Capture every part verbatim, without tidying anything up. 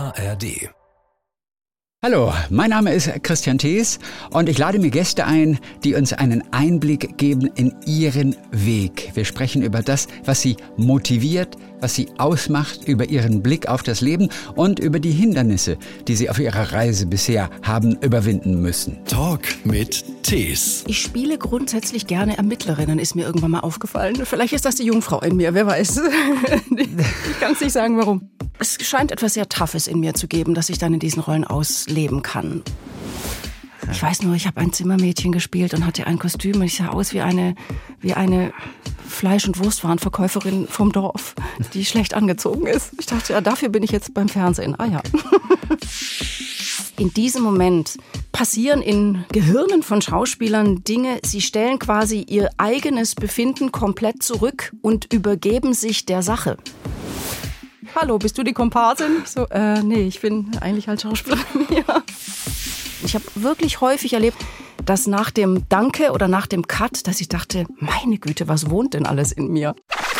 A R D. Hallo, mein Name ist Christian Thees und ich lade mir Gäste ein, die uns einen Einblick geben in ihren Weg. Wir sprechen über das, was sie motiviert, was sie ausmacht, über ihren Blick auf das Leben und über die Hindernisse, die sie auf ihrer Reise bisher haben überwinden müssen. Talk mit Thees. Ich spiele grundsätzlich gerne Ermittlerinnen, ist mir irgendwann mal aufgefallen. Vielleicht ist das die Jungfrau in mir, wer weiß. Ich kann es nicht sagen, warum. Es scheint etwas sehr Toughes in mir zu geben, dass ich dann in diesen Rollen ausleben kann. Ich weiß nur, ich habe ein Zimmermädchen gespielt und hatte ein Kostüm und ich sah aus wie eine, wie eine Fleisch- und Wurstwarenverkäuferin vom Dorf, die schlecht angezogen ist. Ich dachte, ja, dafür bin ich jetzt beim Fernsehen. Ah ja. In diesem Moment passieren in Gehirnen von Schauspielern Dinge, sie stellen quasi ihr eigenes Befinden komplett zurück und übergeben sich der Sache. Hallo, bist du die Komparsin? Ich so, äh, nee, ich bin eigentlich halt Schauspielerin. Ja. Ich habe wirklich häufig erlebt, dass nach dem Danke oder nach dem Cut, dass ich dachte, meine Güte, was wohnt denn alles in mir?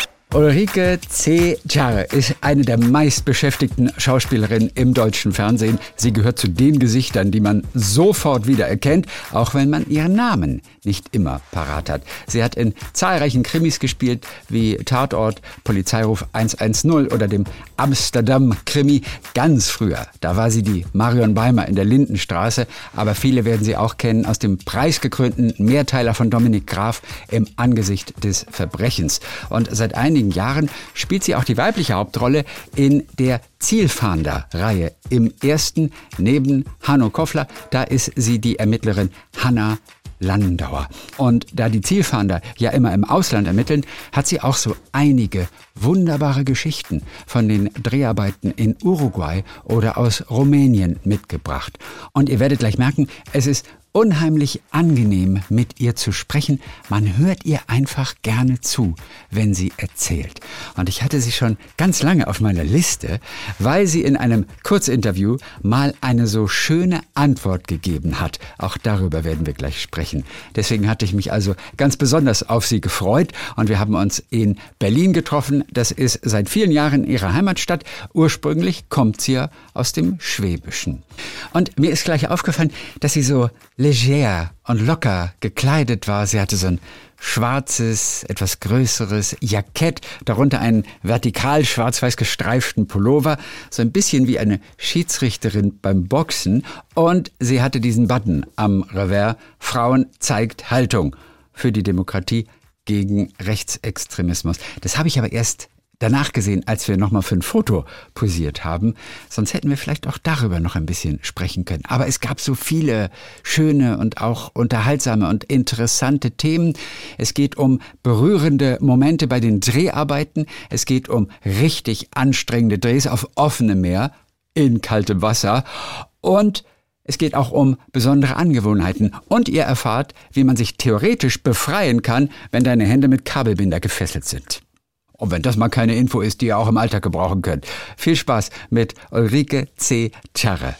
Ulrike C. Tscharre ist eine der meistbeschäftigten Schauspielerinnen im deutschen Fernsehen. Sie gehört zu den Gesichtern, die man sofort wiedererkennt, auch wenn man ihren Namen nicht immer parat hat. Sie hat in zahlreichen Krimis gespielt, wie Tatort, Polizeiruf hundertzehn oder dem Amsterdam-Krimi. Ganz früher, da war sie die Marion Beimer in der Lindenstraße, aber viele werden sie auch kennen aus dem preisgekrönten Mehrteiler von Dominik Graf Im Angesicht des Verbrechens. Und seit einigen Jahren spielt sie auch die weibliche Hauptrolle in der Zielfahnder-Reihe. Im ersten, neben Hanno Koffler, da ist sie die Ermittlerin Hanna Landauer. Und da die Zielfahnder ja immer im Ausland ermitteln, hat sie auch so einige wunderbare Geschichten von den Dreharbeiten in Uruguay oder aus Rumänien mitgebracht. Und ihr werdet gleich merken, es ist unheimlich angenehm, mit ihr zu sprechen. Man hört ihr einfach gerne zu, wenn sie erzählt. Und ich hatte sie schon ganz lange auf meiner Liste, weil sie in einem Kurzinterview mal eine so schöne Antwort gegeben hat. Auch darüber werden wir gleich sprechen. Deswegen hatte ich mich also ganz besonders auf sie gefreut und wir haben uns in Berlin getroffen. Das ist seit vielen Jahren ihre Heimatstadt. Ursprünglich kommt sie ja aus dem Schwäbischen. Und mir ist gleich aufgefallen, dass sie so leger und locker gekleidet war. Sie hatte so ein schwarzes, etwas größeres Jackett, darunter einen vertikal schwarz-weiß gestreiften Pullover, so ein bisschen wie eine Schiedsrichterin beim Boxen. Und sie hatte diesen Button am Revers: Frauen zeigt Haltung für die Demokratie gegen Rechtsextremismus. Das habe ich aber erst danach gesehen, als wir nochmal für ein Foto posiert haben. Sonst hätten wir vielleicht auch darüber noch ein bisschen sprechen können. Aber es gab so viele schöne und auch unterhaltsame und interessante Themen. Es geht um berührende Momente bei den Dreharbeiten. Es geht um richtig anstrengende Drehs auf offenem Meer in kaltem Wasser. Und es geht auch um besondere Angewohnheiten. Und ihr erfahrt, wie man sich theoretisch befreien kann, wenn deine Hände mit Kabelbinder gefesselt sind. Und wenn das mal keine Info ist, die ihr auch im Alltag gebrauchen könnt. Viel Spaß mit Ulrike C. Tscharre.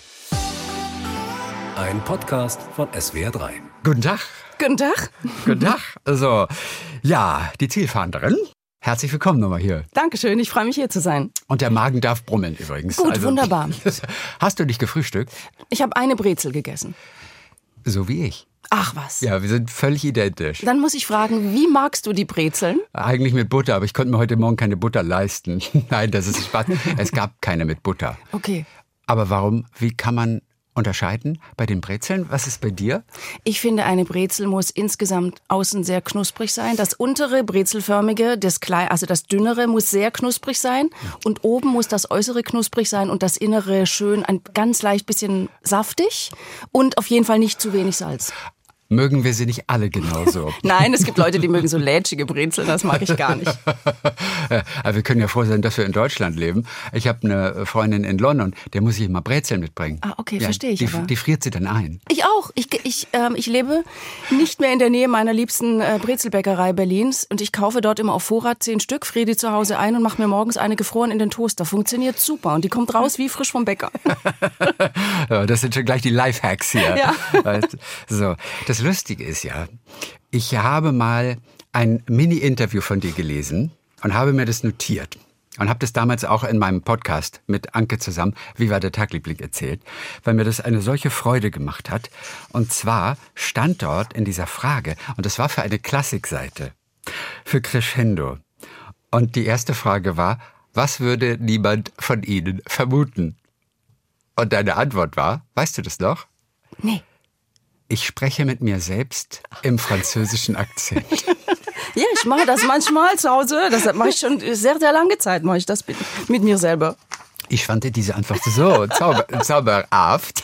Ein Podcast von S W R drei. Guten Tag. Guten Tag. Guten Tag. Also, ja, die Zielfahnderin. Herzlich willkommen nochmal hier. Dankeschön, ich freue mich hier zu sein. Und der Magen darf brummeln übrigens. Gut, also, wunderbar. Hast du dich gefrühstückt? Ich habe eine Brezel gegessen. So wie ich. Ach was. Ja, wir sind völlig identisch. Dann muss ich fragen, wie magst du die Brezeln? Eigentlich mit Butter, aber ich konnte mir heute Morgen keine Butter leisten. Nein, das ist Spaß. Es gab keine mit Butter. Okay. Aber warum, wie kann man unterscheiden bei den Brezeln? Was ist bei dir? Ich finde, eine Brezel muss insgesamt außen sehr knusprig sein. Das untere brezelförmige, das klein, also das dünnere muss sehr knusprig sein. Und oben muss das äußere knusprig sein und das innere schön ein ganz leicht bisschen saftig. Und auf jeden Fall nicht zu wenig Salz. Mögen wir sie nicht alle genauso? Nein, es gibt Leute, die mögen so lätschige Brezeln, das mag ich gar nicht. Aber wir können ja froh sein, dass wir in Deutschland leben. Ich habe eine Freundin in London, der muss ich immer Brezeln mitbringen. Ah, okay, ja, verstehe ich die, aber. Die friert sie dann ein. Ich auch. Ich, ich, ähm, ich lebe nicht mehr in der Nähe meiner liebsten äh, Brezelbäckerei Berlins und ich kaufe dort immer auf Vorrat zehn Stück, friere die zu Hause ein und mache mir morgens eine gefroren in den Toaster. Funktioniert super und die kommt raus wie frisch vom Bäcker. Ja, das sind schon gleich die Lifehacks hier. Ja. So, das Lustige ist ja, ich habe mal ein Mini-Interview von dir gelesen und habe mir das notiert. Und habe das damals auch in meinem Podcast mit Anke zusammen, Wie war der Tagliebling, erzählt, weil mir das eine solche Freude gemacht hat. Und zwar stand dort in dieser Frage, und das war für eine Klassikseite, für Crescendo. Und die erste Frage war, was würde niemand von Ihnen vermuten? Und deine Antwort war, weißt du das noch? Nee. Ich spreche mit mir selbst im französischen Akzent. Ja, ich mache das manchmal zu Hause. Das mache ich schon sehr, sehr lange Zeit, mache ich das mit, mit mir selber. Ich fand diese Antwort so zauber, zauberhaft.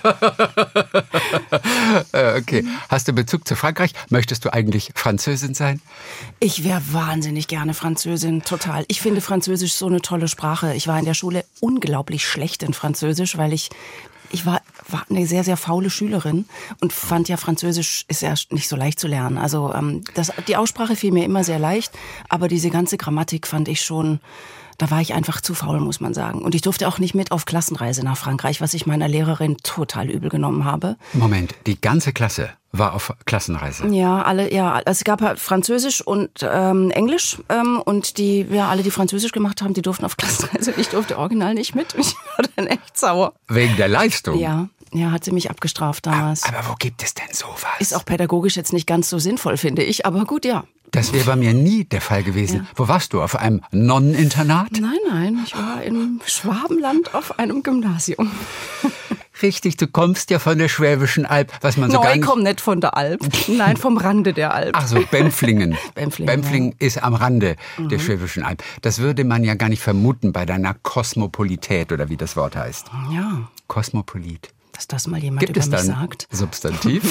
Okay. Hast du Bezug zu Frankreich? Möchtest du eigentlich Französin sein? Ich wäre wahnsinnig gerne Französin, total. Ich finde Französisch so eine tolle Sprache. Ich war in der Schule unglaublich schlecht in Französisch, weil ich Ich war, war eine sehr, sehr faule Schülerin und fand ja, Französisch ist ja nicht so leicht zu lernen. Also ähm, das, die Aussprache fiel mir immer sehr leicht, aber diese ganze Grammatik fand ich schon, da war ich einfach zu faul, muss man sagen. Und ich durfte auch nicht mit auf Klassenreise nach Frankreich, was ich meiner Lehrerin total übel genommen habe. Moment, die ganze Klasse war auf Klassenreise? Ja, alle, ja. Es gab halt Französisch und ähm, Englisch ähm, und die, ja, alle, die Französisch gemacht haben, die durften auf Klassenreise. Ich durfte original nicht mit. Ich war dann echt sauer. Wegen der Leistung? Ja. Ja, hat sie mich abgestraft damals. Aber, aber wo gibt es denn sowas? Ist auch pädagogisch jetzt nicht ganz so sinnvoll, finde ich. Aber gut, ja. Das wäre bei mir nie der Fall gewesen. Ja. Wo warst du? Auf einem Nonneninternat? Nein, nein. Ich war im Schwabenland auf einem Gymnasium. Richtig, du kommst ja von der Schwäbischen Alb, was man so no, gar nicht... ich komme nicht von der Alb. Nein, vom Rande der Alb. Ach so, Bempflingen. Bempflingen, Bempflingen ja. ist am Rande mhm. der Schwäbischen Alb. Das würde man ja gar nicht vermuten bei deiner Kosmopolität oder wie das Wort heißt. Ja. Kosmopolit. Dass das mal jemand Gibt über es mich dann sagt. Substantiv?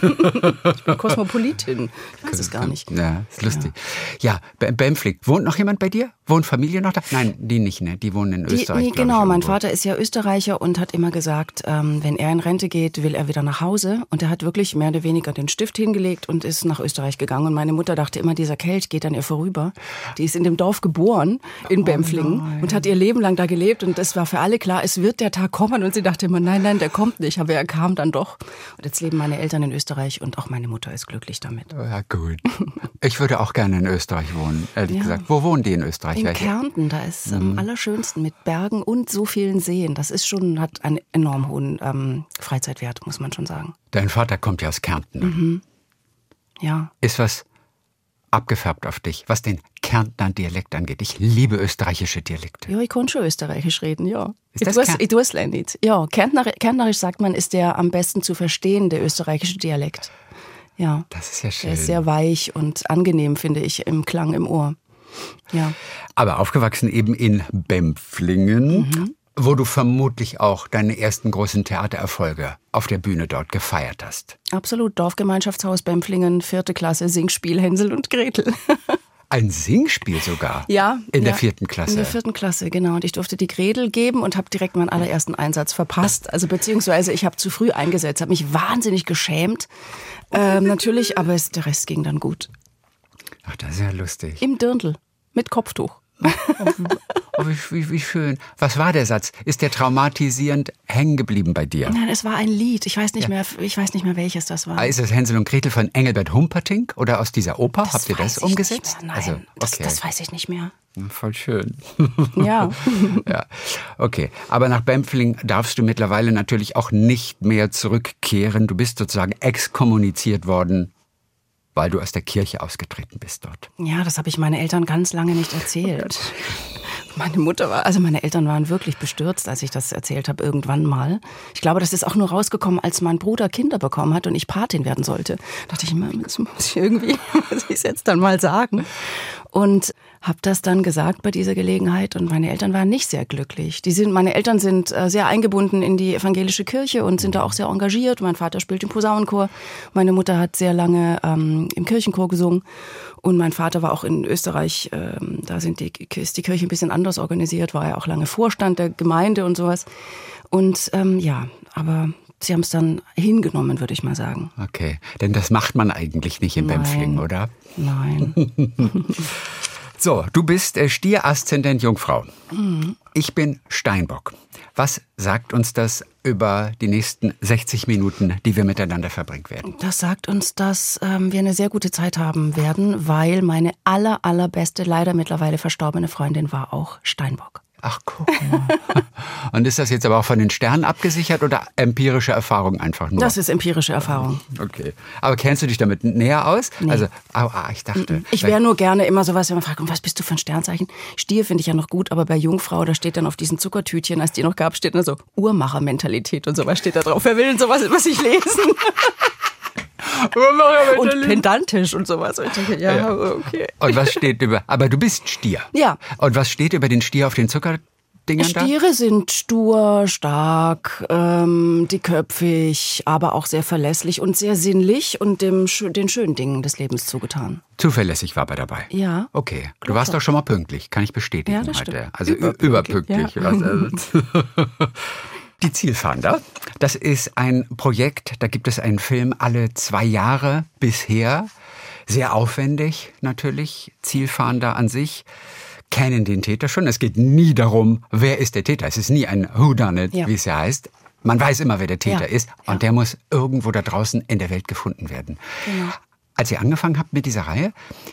Ich bin Kosmopolitin. Ich weiß es gar nicht. Ja, ist lustig. Ja, ja Bempfling. Wohnt noch jemand bei dir? Wohnt Familie noch da? Nein, die nicht, ne? Die wohnen in die, Österreich. Nee, genau. Ich, mein Vater ist ja Österreicher und hat immer gesagt, ähm, wenn er in Rente geht, will er wieder nach Hause. Und er hat wirklich mehr oder weniger den Stift hingelegt und ist nach Österreich gegangen. Und meine Mutter dachte immer, dieser Kelch geht an ihr vorüber. Die ist in dem Dorf geboren, in Bempflingen, oh und hat ihr Leben lang da gelebt. Und es war für alle klar, es wird der Tag kommen. Und sie dachte immer, nein, nein, der kommt nicht. Aber er kam dann doch. Und jetzt leben meine Eltern in Österreich und auch meine Mutter ist glücklich damit. Ja, gut. Ich würde auch gerne in Österreich wohnen, ehrlich ja. gesagt. Wo wohnen die in Österreich? In Welche? Kärnten, da ist am mhm. allerschönsten mit Bergen und so vielen Seen. Das ist schon, hat einen enorm hohen ähm, Freizeitwert, muss man schon sagen. Dein Vater kommt ja aus Kärnten. Mhm. Ja. Ist was abgefärbt auf dich, was den Kärntner Dialekt angeht. Ich liebe österreichische Dialekte. Ja, ich kann schon österreichisch reden, ja. Ist das ich tue es nicht. Ja, Kärntner, Kärntnerisch sagt man, ist der am besten zu verstehen, der österreichische Dialekt. Ja. Das ist ja schön. Der ist sehr weich und angenehm, finde ich, im Klang im Ohr. Ja. Aber aufgewachsen eben in Bempflingen, mhm. wo du vermutlich auch deine ersten großen Theatererfolge auf der Bühne dort gefeiert hast. Absolut, Dorfgemeinschaftshaus Bempflingen, vierte Klasse, Singspiel, Hänsel und Gretel. Ein Singspiel sogar? Ja. In ja, der vierten Klasse? In der vierten Klasse, genau. Und ich durfte die Gretel geben und habe direkt meinen allerersten Einsatz verpasst. Also beziehungsweise ich habe zu früh eingesetzt, habe mich wahnsinnig geschämt. Ähm, natürlich, aber es, der Rest ging dann gut. Ach, das ist ja lustig. Im Dirndl, mit Kopftuch. Oh, wie, wie, wie schön. Was war der Satz? Ist der traumatisierend hängen geblieben bei dir? Nein, es war ein Lied. Ich weiß nicht, ja. mehr, ich weiß nicht mehr, welches das war. Ist es Hänsel und Gretel von Engelbert Humperdinck oder aus dieser Oper? Das Habt ihr das ich umgesetzt? Nicht mehr. Nein, also, okay. das, das weiß ich nicht mehr. Voll schön. Ja. Ja. Okay, aber nach Bempfling darfst du mittlerweile natürlich auch nicht mehr zurückkehren. Du bist sozusagen exkommuniziert worden, weil du aus der Kirche ausgetreten bist dort. Ja, das habe ich meinen Eltern ganz lange nicht erzählt. Meine Mutter war, also meine Eltern waren wirklich bestürzt, als ich das erzählt habe, irgendwann mal. Ich glaube, das ist auch nur rausgekommen, als mein Bruder Kinder bekommen hat und ich Patin werden sollte. Da dachte ich immer, das muss ich irgendwie, muss ich es jetzt dann mal sagen. Und habe das dann gesagt bei dieser Gelegenheit und meine Eltern waren nicht sehr glücklich. Die sind, meine Eltern sind sehr eingebunden in die evangelische Kirche und sind da auch sehr engagiert. Mein Vater spielt im Posaunenchor, meine Mutter hat sehr lange ähm, im Kirchenchor gesungen und mein Vater war auch in Österreich, ähm, da sind die, ist die Kirche ein bisschen anders organisiert, war er auch lange Vorstand der Gemeinde und sowas. Und ähm, ja, aber sie haben es dann hingenommen, würde ich mal sagen. Okay, denn das macht man eigentlich nicht in Bempflingen, oder? Nein. So, du bist äh, Stier, Aszendent Jungfrau. Mhm. Ich bin Steinbock. Was sagt uns das über die nächsten sechzig Minuten, die wir miteinander verbringen werden? Das sagt uns, dass ähm, wir eine sehr gute Zeit haben werden, weil meine aller, allerbeste, leider mittlerweile verstorbene Freundin war auch Steinbock. Ach, guck mal. Und ist das jetzt aber auch von den Sternen abgesichert oder empirische Erfahrung einfach nur? Das ist empirische Erfahrung. Okay. Aber kennst du dich damit näher aus? Nee. Also, ah, ah, ich dachte. Ich wäre nur gerne immer sowas, wenn man fragt, und was bist du für ein Sternzeichen? Stier finde ich ja noch gut, aber bei Jungfrau, da steht dann auf diesen Zuckertütchen, als die noch gab, steht dann so Uhrmachermentalität und sowas steht da drauf. Wer will denn sowas über sich lesen? Und pedantisch und sowas. Und ich denke, ja, ja, okay. Und was steht über, aber du bist Stier. Ja. Und was steht über den Stier auf den Zuckerdingern da? Stiere sind stur, stark, ähm, dickköpfig, aber auch sehr verlässlich und sehr sinnlich und dem, den schönen Dingen des Lebens zugetan. Zuverlässig war bei dabei? Ja. Okay. Du warst doch schon mal pünktlich, kann ich bestätigen ja, das heute. Stimmt. Also überpünktlich. Ja. Die Zielfahnder, das ist ein Projekt, da gibt es einen Film alle zwei Jahre bisher. Sehr aufwendig natürlich, Zielfahnder an sich. Kennen den Täter schon. Es geht nie darum, wer ist der Täter. Es ist nie ein Whodunit, ja. wie es ja heißt. Man weiß immer, wer der Täter ja. ist und ja. der muss irgendwo da draußen in der Welt gefunden werden. Genau. Als ihr angefangen habt mit dieser Reihe,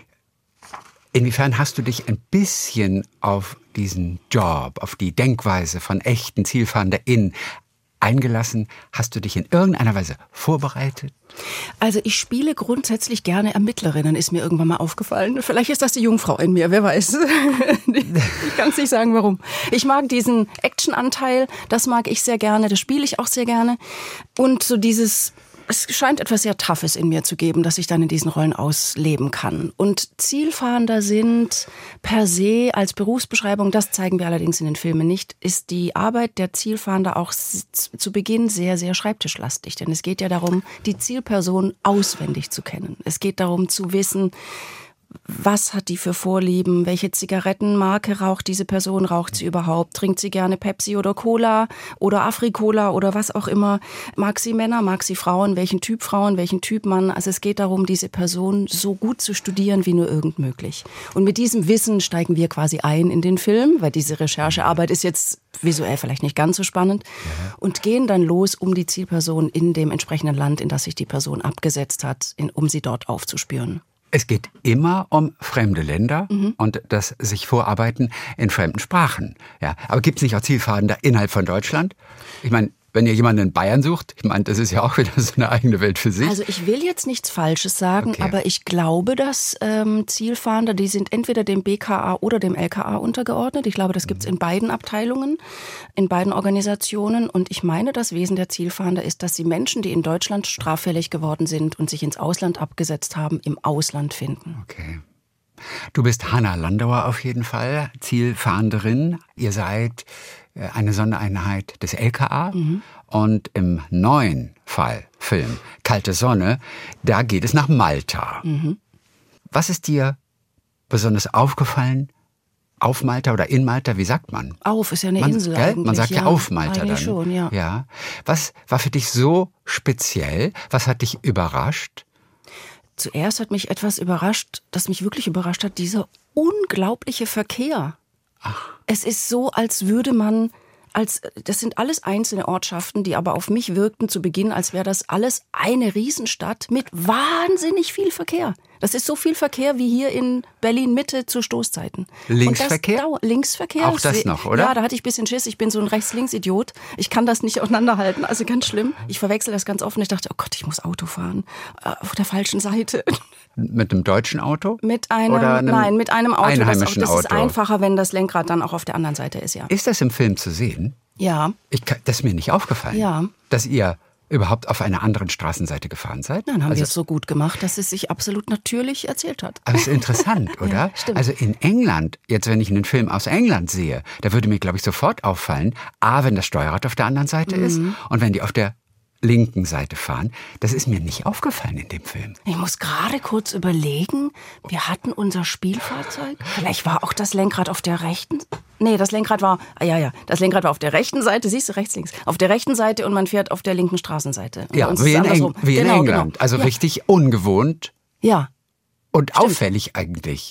inwiefern hast du dich ein bisschen auf diesen Job, auf die Denkweise von echten ZielfahnderInnen eingelassen? Hast du dich in irgendeiner Weise vorbereitet? Also ich spiele grundsätzlich gerne Ermittlerinnen, ist mir irgendwann mal aufgefallen. Vielleicht ist das die Jungfrau in mir, wer weiß. Ich kann es nicht sagen, warum. Ich mag diesen Action-Anteil, das mag ich sehr gerne, das spiele ich auch sehr gerne. Und so dieses... Es scheint etwas sehr Toughes in mir zu geben, dass ich dann in diesen Rollen ausleben kann. Und Zielfahnder sind per se als Berufsbeschreibung, das zeigen wir allerdings in den Filmen nicht, ist die Arbeit der Zielfahnder auch zu Beginn sehr, sehr schreibtischlastig. Denn es geht ja darum, die Zielperson auswendig zu kennen. Es geht darum zu wissen, was hat die für Vorlieben? Welche Zigarettenmarke raucht diese Person? Raucht sie überhaupt? Trinkt sie gerne Pepsi oder Cola oder Afri-Cola oder was auch immer? Mag sie Männer? Mag sie Frauen? Welchen Typ Frauen? Welchen Typ Mann? Also es geht darum, diese Person so gut zu studieren wie nur irgend möglich. Und mit diesem Wissen steigen wir quasi ein in den Film, weil diese Recherchearbeit ist jetzt visuell vielleicht nicht ganz so spannend, und gehen dann los, um die Zielperson in dem entsprechenden Land, in das sich die Person abgesetzt hat, in, um sie dort aufzuspüren. Es geht immer um fremde Länder mhm. und das sich Vorarbeiten in fremden Sprachen. Ja, aber gibt es nicht auch Zielfahnder innerhalb von Deutschland? Ich meine, wenn ihr jemanden in Bayern sucht, ich meine, das ist ja auch wieder so eine eigene Welt für sich. Also ich will jetzt nichts Falsches sagen, okay. aber ich glaube, dass ähm, Zielfahnder, die sind entweder dem B K A oder dem L K A untergeordnet. Ich glaube, das gibt es in beiden Abteilungen, in beiden Organisationen. Und ich meine, das Wesen der Zielfahnder ist, dass sie Menschen, die in Deutschland straffällig geworden sind und sich ins Ausland abgesetzt haben, im Ausland finden. Okay. Du bist Hanna Landauer auf jeden Fall, Zielfahnderin. Ihr seid eine Sondereinheit des L K A. Mhm. Und im neuen Fall, Film Kalte Sonne, da geht es nach Malta. Mhm. Was ist dir besonders aufgefallen auf Malta oder in Malta? Wie sagt man? Auf ist ja eine man, Insel gell? eigentlich. Man sagt ja, ja auf Malta eigentlich dann. Schon, ja. ja. Was war für dich so speziell? Was hat dich überrascht? Zuerst hat mich etwas überrascht, das mich wirklich überrascht hat, dieser unglaubliche Verkehr. Ach. Es ist so, als würde man, als das sind alles einzelne Ortschaften, die aber auf mich wirkten zu Beginn, als wäre das alles eine Riesenstadt mit wahnsinnig viel Verkehr. Das ist so viel Verkehr wie hier in Berlin-Mitte zu Stoßzeiten. Linksverkehr? Und das, Linksverkehr. Auch das noch, oder? Ja, da hatte ich ein bisschen Schiss. Ich bin so ein Rechts-Links-Idiot. Ich kann das nicht auseinanderhalten. Also ganz schlimm. Ich verwechsel das ganz offen. Ich dachte, oh Gott, ich muss Auto fahren. Auf der falschen Seite. Mit einem deutschen Auto? Mit einem, oder einem nein, mit einem Auto. Einheimischen das, das Auto. ist einfacher, wenn das Lenkrad dann auch auf der anderen Seite ist, ja. Ist das im Film zu sehen? Ja. Ich, das ist mir nicht aufgefallen. Ja. Dass ihr überhaupt auf einer anderen Straßenseite gefahren seid? Dann haben also, wir es so gut gemacht, dass es sich absolut natürlich erzählt hat. Aber es ist interessant, oder? Ja, stimmt. Also in England, jetzt wenn ich einen Film aus England sehe, da würde mir, glaube ich, sofort auffallen, A, wenn das Steuerrad auf der anderen Seite mhm. ist und wenn die auf der linken Seite fahren. Das ist mir nicht aufgefallen in dem Film. Ich muss gerade kurz überlegen, wir hatten unser Spielfahrzeug. Vielleicht war auch das Lenkrad auf der rechten. Nee, das Lenkrad war, ah, ja, ja, das Lenkrad war auf der rechten Seite, siehst du, rechts, links. Auf der rechten Seite und man fährt auf der linken Straßenseite. Ja, wie in, Eng- wie in genau, England. Genau. Also ja. richtig ungewohnt. Ja. Und Stimmt. auffällig eigentlich.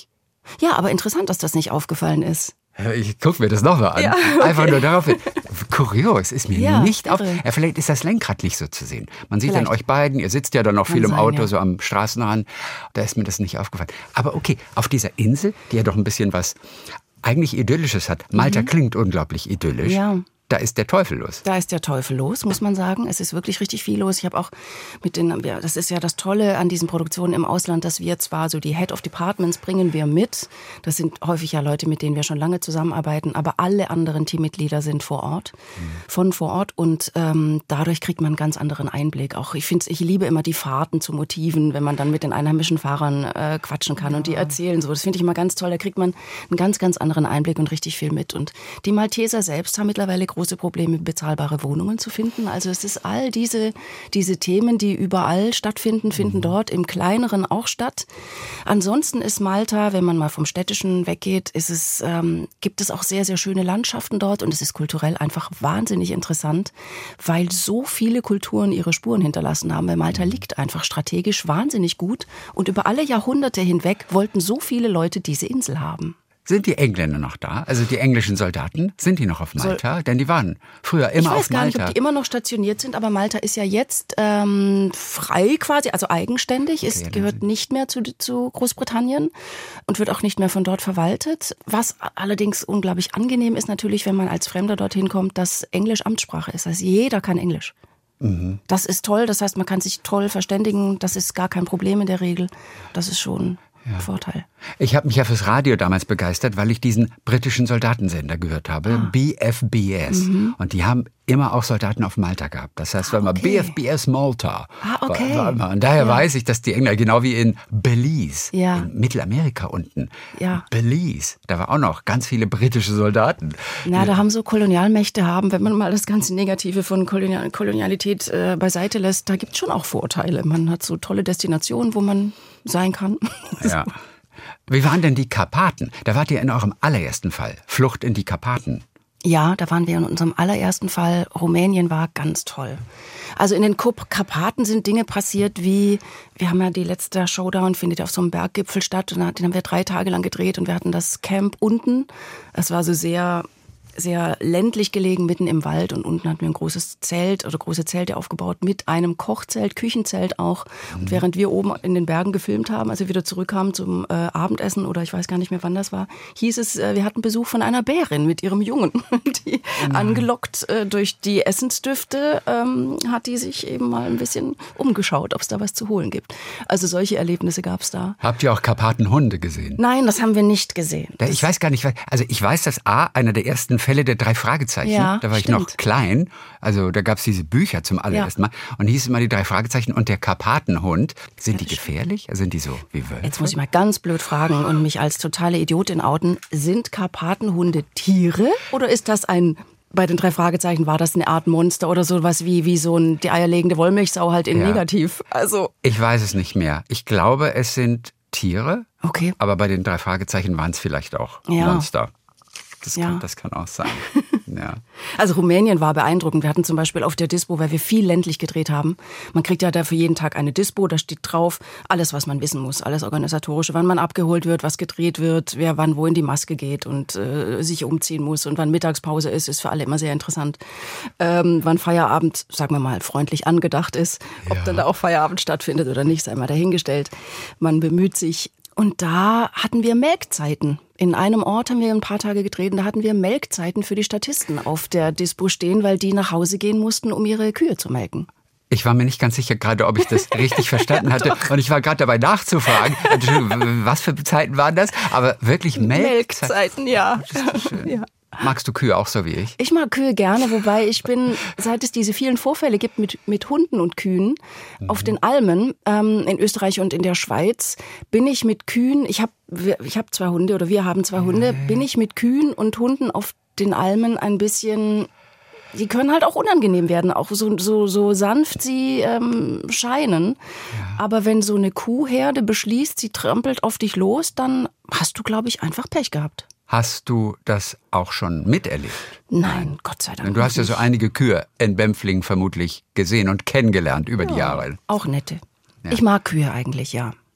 Ja, aber interessant, dass das nicht aufgefallen ist. Ich gucke mir das nochmal an. Ja, okay. Einfach nur darauf hin. Kurios, ist mir Ja, nicht auf. irre. Ja, vielleicht ist das Lenkrad nicht so zu sehen. Man sieht Vielleicht. dann euch beiden, ihr sitzt ja dann noch viel Kann im sein, Auto, ja. so am Straßenrand. Da ist mir das nicht aufgefallen. Aber okay, auf dieser Insel, die ja doch ein bisschen was eigentlich Idyllisches hat. Malta klingt unglaublich idyllisch. Ja. Da ist der Teufel los. Da ist der Teufel los, muss man sagen. Es ist wirklich richtig viel los. Ich habe auch mit den, ja, das ist ja das Tolle an diesen Produktionen im Ausland, dass wir zwar so die Head of Departments bringen wir mit. Das sind häufig ja Leute, mit denen wir schon lange zusammenarbeiten, aber alle anderen Teammitglieder sind vor Ort, mhm. von vor Ort und ähm, dadurch kriegt man einen ganz anderen Einblick. Auch ich finde, ich liebe immer die Fahrten zu Motiven, wenn man dann mit den einheimischen Fahrern äh, quatschen kann ja. und die erzählen so. Das finde ich immer ganz toll. Da kriegt man einen ganz, ganz anderen Einblick und richtig viel mit. Und die Malteser selbst haben mittlerweile große große Probleme, bezahlbare Wohnungen zu finden. Also es ist all diese, diese Themen, die überall stattfinden, finden dort im Kleineren auch statt. Ansonsten ist Malta, wenn man mal vom Städtischen weggeht, ist es, ähm, gibt es auch sehr, sehr schöne Landschaften dort und es ist kulturell einfach wahnsinnig interessant, weil so viele Kulturen ihre Spuren hinterlassen haben. Weil Malta liegt einfach strategisch wahnsinnig gut und über alle Jahrhunderte hinweg wollten so viele Leute diese Insel haben. Sind die Engländer noch da? Also die englischen Soldaten, sind die noch auf Malta? So, denn die waren früher immer auf Malta. Ich weiß gar nicht, ob die immer noch stationiert sind, aber Malta ist ja jetzt ähm, frei quasi, also eigenständig, ist, okay, gehört nicht mehr zu, zu Großbritannien und wird auch nicht mehr von dort verwaltet. Was allerdings unglaublich angenehm ist natürlich, wenn man als Fremder dorthin kommt, dass Englisch Amtssprache ist. Also jeder kann Englisch. Mhm. Das ist toll, das heißt, man kann sich toll verständigen, das ist gar kein Problem in der Regel. Das ist schon... Ja. Vorteil. Ich habe mich ja fürs Radio damals begeistert, weil ich diesen britischen Soldatensender gehört habe, ah. B F B S. Mhm. Und die haben immer auch Soldaten auf Malta gehabt. Das heißt, ah, wenn man okay. B F B S Malta. Ah, okay. War, war, und daher ja. weiß ich, dass die Engländer, genau wie in Belize, ja. in Mittelamerika unten, ja. Belize, da war auch noch ganz viele britische Soldaten. Na, da haben so Kolonialmächte haben, wenn man mal das ganze Negative von Kolonial- Kolonialität äh, beiseite lässt, da gibt es schon auch Vorteile. Man hat so tolle Destinationen, wo man sein kann. Ja. Wie waren denn die Karpaten? Da wart ihr in eurem allerersten Fall. Flucht in die Karpaten. Ja, da waren wir in unserem allerersten Fall. Rumänien war ganz toll. Also in den Karpaten sind Dinge passiert wie, wir haben ja die letzte Showdown, findet auf so einem Berggipfel statt. Und den haben wir drei Tage lang gedreht und wir hatten das Camp unten. Es war so sehr... sehr ländlich gelegen, mitten im Wald und unten hatten wir ein großes Zelt oder große Zelte aufgebaut mit einem Kochzelt, Küchenzelt auch. Und während wir oben in den Bergen gefilmt haben, als wir wieder zurückkamen zum äh, Abendessen oder ich weiß gar nicht mehr, wann das war, hieß es, äh, wir hatten Besuch von einer Bärin mit ihrem Jungen, die mhm. angelockt äh, durch die Essensdüfte ähm, hat die sich eben mal ein bisschen umgeschaut, ob es da was zu holen gibt. Also solche Erlebnisse gab es da. Habt ihr auch Karpatenhunde gesehen? Nein, das haben wir nicht gesehen. Da, ich weiß gar nicht, also ich weiß, dass A, einer der ersten Fälle der drei Fragezeichen. Ja, da war ich stimmt. noch klein. Also da gab es diese Bücher zum allerersten ja. Mal. Und hieß immer die drei Fragezeichen und der Karpatenhund. Sind ja, die gefährlich? Also sind die so wie Wölfe? Jetzt muss ich mal ganz blöd fragen und mich als totale Idiotin outen. Sind Karpatenhunde Tiere oder ist das ein... Bei den drei Fragezeichen war das eine Art Monster oder sowas wie, wie so ein, die eierlegende Wollmilchsau halt in ja. negativ. Also ich weiß es nicht mehr. Ich glaube, es sind Tiere. Okay. Aber bei den drei Fragezeichen waren es vielleicht auch ja. Monster. Das kann, ja. das kann auch sein. Ja. Also Rumänien war beeindruckend. Wir hatten zum Beispiel auf der Dispo, weil wir viel ländlich gedreht haben, man kriegt ja dafür jeden Tag eine Dispo, da steht drauf alles, was man wissen muss, alles Organisatorische, wann man abgeholt wird, was gedreht wird, wer wann wo in die Maske geht und äh, sich umziehen muss und wann Mittagspause ist, ist für alle immer sehr interessant. Ähm, wann Feierabend, sagen wir mal, freundlich angedacht ist, ob ja. dann da auch Feierabend stattfindet oder nicht, sei mal dahingestellt. Man bemüht sich. Und da hatten wir Melkzeiten. In einem Ort haben wir ein paar Tage gedreht und da hatten wir Melkzeiten für die Statisten auf der Dispo stehen, weil die nach Hause gehen mussten, um ihre Kühe zu melken. Ich war mir nicht ganz sicher gerade, ob ich das richtig verstanden ja, hatte. doch. Und ich war gerade dabei nachzufragen, was für Zeiten waren das? Aber wirklich Melkzeiten. Melkzeiten, ja. Das ist schön. ja. Magst du Kühe auch so wie ich? Ich mag Kühe gerne, wobei ich bin, seit es diese vielen Vorfälle gibt mit, mit Hunden und Kühen mhm. auf den Almen ähm, in Österreich und in der Schweiz, bin ich mit Kühen, ich habe ich hab zwei Hunde oder wir haben zwei Hunde, äh. bin ich mit Kühen und Hunden auf den Almen ein bisschen... Die können halt auch unangenehm werden, auch so, so, so sanft sie ähm, scheinen. Ja. Aber wenn so eine Kuhherde beschließt, sie trampelt auf dich los, dann hast du, glaube ich, einfach Pech gehabt. Hast du das auch schon miterlebt? Nein, Gott sei Dank. Du hast ja so einige Kühe in Bempfling vermutlich gesehen und kennengelernt über ja, die Jahre. Auch nette. Ja. Ich mag Kühe eigentlich, ja.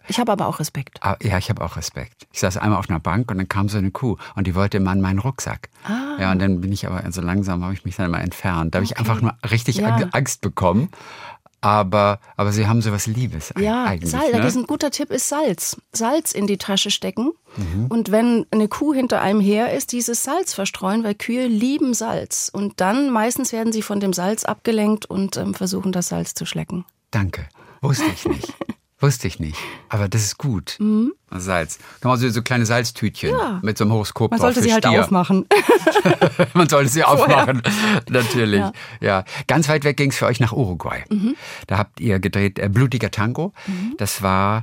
Ich habe aber auch Respekt. Ah, ja, ich habe auch Respekt. Ich saß einmal auf einer Bank und dann kam so eine Kuh und die wollte immer in meinen Rucksack. Ah. Ja, und dann bin ich aber so langsam, habe ich mich dann mal entfernt. Da habe okay. ich einfach nur richtig ja. Angst bekommen. Aber, aber sie haben sowas Liebes ja, eigentlich. Ja, ne? Das ist ein guter Tipp, ist Salz. Salz in die Tasche stecken. Mhm. Und wenn eine Kuh hinter einem her ist, dieses Salz verstreuen, weil Kühe lieben Salz. Und dann meistens werden sie von dem Salz abgelenkt und ähm, versuchen, das Salz zu schlecken. Danke. Wusste ich nicht. Wusste ich nicht. Aber das ist gut. Mhm. Salz. Kann man so, so kleine Salztütchen ja. mit so einem Horoskop Man drauf sollte für sie halt Stier. aufmachen. Man sollte sie aufmachen, natürlich. Ja. ja. Ganz weit weg ging es für euch nach Uruguay. Mhm. Da habt ihr gedreht äh, Blutiger Tango. Mhm. Das war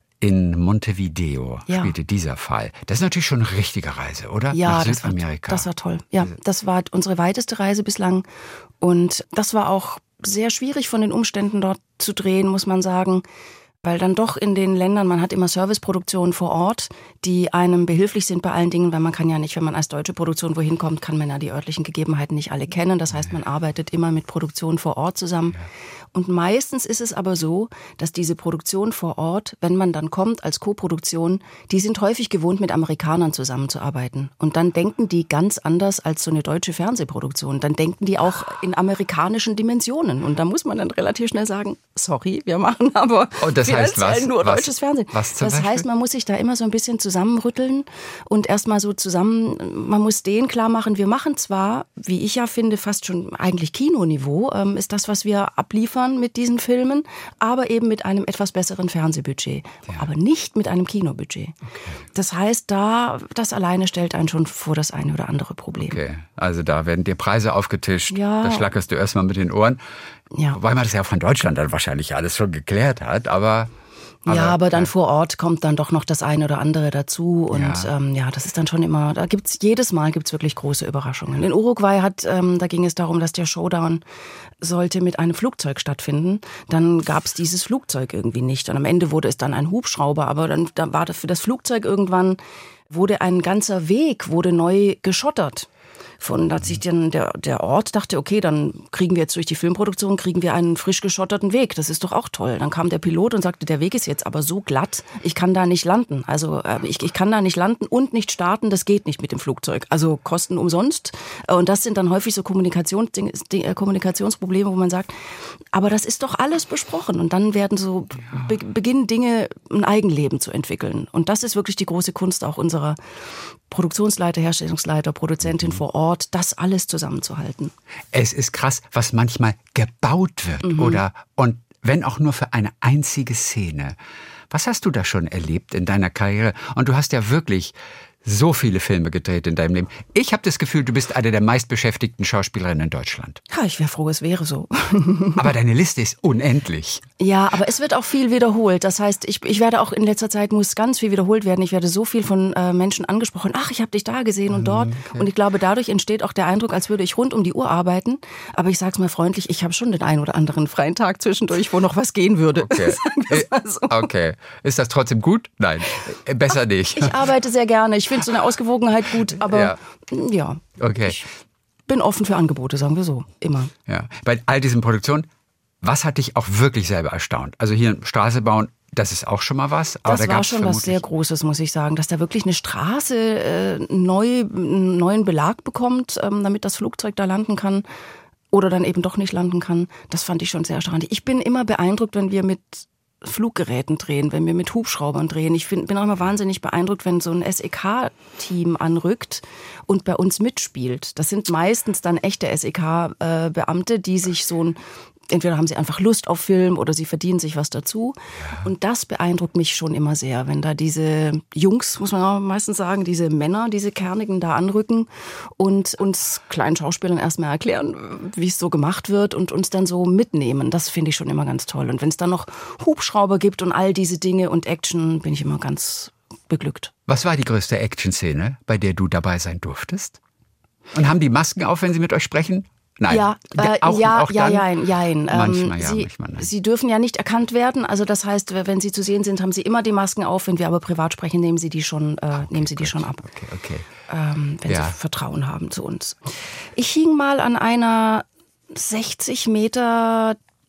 in Montevideo, ja. spielte dieser Fall. Das ist natürlich schon eine richtige Reise, oder? Ja, nach das Südamerika. War, das war toll. Ja, das war unsere weiteste Reise bislang. Und das war auch sehr schwierig von den Umständen dort zu drehen, muss man sagen. Weil dann doch in den Ländern, man hat immer Serviceproduktionen vor Ort, die einem behilflich sind bei allen Dingen, weil man kann ja nicht, wenn man als deutsche Produktion wohin kommt, kann man ja die örtlichen Gegebenheiten nicht alle kennen. Das heißt, man arbeitet immer mit Produktionen vor Ort zusammen. Und meistens ist es aber so, dass diese Produktion vor Ort, wenn man dann kommt als Co-Produktion, die sind häufig gewohnt, mit Amerikanern zusammenzuarbeiten. Und dann denken die ganz anders als so eine deutsche Fernsehproduktion. Dann denken die auch in amerikanischen Dimensionen. Und da muss man dann relativ schnell sagen, sorry, wir machen aber oh, das wir heißt was? nur was? deutsches Fernsehen. Was zum das Beispiel? heißt, man muss sich da immer so ein bisschen zusammenrütteln und erstmal so zusammen, man muss denen klar machen, wir machen zwar, wie ich ja finde, fast schon eigentlich Kinoniveau, ähm, ist das, was wir abliefern mit diesen Filmen, aber eben mit einem etwas besseren Fernsehbudget, ja. aber nicht mit einem Kinobudget. Okay. Das heißt, da das alleine stellt einen schon vor das eine oder andere Problem. Okay, also da werden dir Preise aufgetischt, ja. da schlackerst du erstmal mit den Ohren. Ja. Wobei man das ja von Deutschland dann wahrscheinlich alles schon geklärt hat, aber... Aber, ja, aber dann ja. vor Ort kommt dann doch noch das eine oder andere dazu und ja, ähm, ja das ist dann schon immer, da gibt's jedes Mal gibt's wirklich große Überraschungen. In Uruguay hat, ähm, da ging es darum, dass der Showdown sollte mit einem Flugzeug stattfinden. Dann gab's dieses Flugzeug irgendwie nicht und am Ende wurde es dann ein Hubschrauber, aber dann, dann war das für das Flugzeug irgendwann, wurde ein ganzer Weg, wurde neu geschottert. Von, da hat sich dann der, der Ort dachte, okay, dann kriegen wir jetzt durch die Filmproduktion, kriegen wir einen frisch geschotterten Weg. Das ist doch auch toll. Dann kam der Pilot und sagte, der Weg ist jetzt aber so glatt, ich kann da nicht landen. Also ich, ich kann da nicht landen und nicht starten, das geht nicht mit dem Flugzeug. Also Kosten umsonst. Und das sind dann häufig so Kommunikations, Kommunikationsprobleme, wo man sagt, aber das ist doch alles besprochen. Und dann werden so, be, beginnen Dinge ein Eigenleben zu entwickeln. Und das ist wirklich die große Kunst auch unserer Produktionsleiter, Herstellungsleiter, Produzentin vor Ort, das alles zusammenzuhalten. Es ist krass, was manchmal gebaut wird, mhm. oder? Und wenn auch nur für eine einzige Szene. Was hast du da schon erlebt in deiner Karriere? Und du hast ja wirklich so viele Filme gedreht in deinem Leben. Ich habe das Gefühl, du bist eine der meistbeschäftigten Schauspielerinnen in Deutschland. Ja, ich wäre froh, es wäre so. Aber deine Liste ist unendlich. Ja, aber es wird auch viel wiederholt. Das heißt, ich, ich werde auch in letzter Zeit, muss ganz viel wiederholt werden. Ich werde so viel von äh, Menschen angesprochen. Ach, ich habe dich da gesehen und dort. Okay. Und ich glaube, dadurch entsteht auch der Eindruck, als würde ich rund um die Uhr arbeiten. Aber ich sage es mal freundlich, ich habe schon den einen oder anderen freien Tag zwischendurch, wo noch was gehen würde. Okay. So. Okay. Ist das trotzdem gut? Nein, besser Ach, nicht. Ich arbeite sehr gerne. Ich finde so eine Ausgewogenheit gut, aber ja, ja okay. ich bin offen für Angebote, sagen wir so, immer. Ja. Bei all diesen Produktionen, was hat dich auch wirklich selber erstaunt? Also hier eine Straße bauen, das ist auch schon mal was. Aber das da war gab's schon was sehr Großes, muss ich sagen, dass da wirklich eine Straße äh, neu, einen neuen Belag bekommt, ähm, damit das Flugzeug da landen kann oder dann eben doch nicht landen kann. Das fand ich schon sehr erstaunlich. Ich bin immer beeindruckt, wenn wir mit Fluggeräten drehen, wenn wir mit Hubschraubern drehen. Ich find, bin auch immer wahnsinnig beeindruckt, wenn so ein S E K-Team anrückt und bei uns mitspielt. Das sind meistens dann echte S E K-Beamte, die sich so ein entweder haben sie einfach Lust auf Film oder sie verdienen sich was dazu. Ja. Und das beeindruckt mich schon immer sehr, wenn da diese Jungs, muss man auch meistens sagen, diese Männer, diese Kernigen da anrücken und uns kleinen Schauspielern erstmal erklären, wie es so gemacht wird und uns dann so mitnehmen. Das finde ich schon immer ganz toll. Und wenn es dann noch Hubschrauber gibt und all diese Dinge und Action, bin ich immer ganz beglückt. Was war die größte Action-Szene, bei der du dabei sein durftest? Und haben die Masken auf, wenn sie mit euch sprechen? Nein. Ja, äh, auch, ja, auch ja, ja, ja, ja. Manchmal, ja, sie, manchmal nein. Sie dürfen ja nicht erkannt werden. Also das heißt, wenn Sie zu sehen sind, haben Sie immer die Masken auf. Wenn wir aber privat sprechen, nehmen Sie die schon, äh, okay, nehmen Sie die gut. schon ab. Okay, okay. Ähm, wenn ja. Sie Vertrauen haben zu uns. Ich hing mal an einer sechzig Meter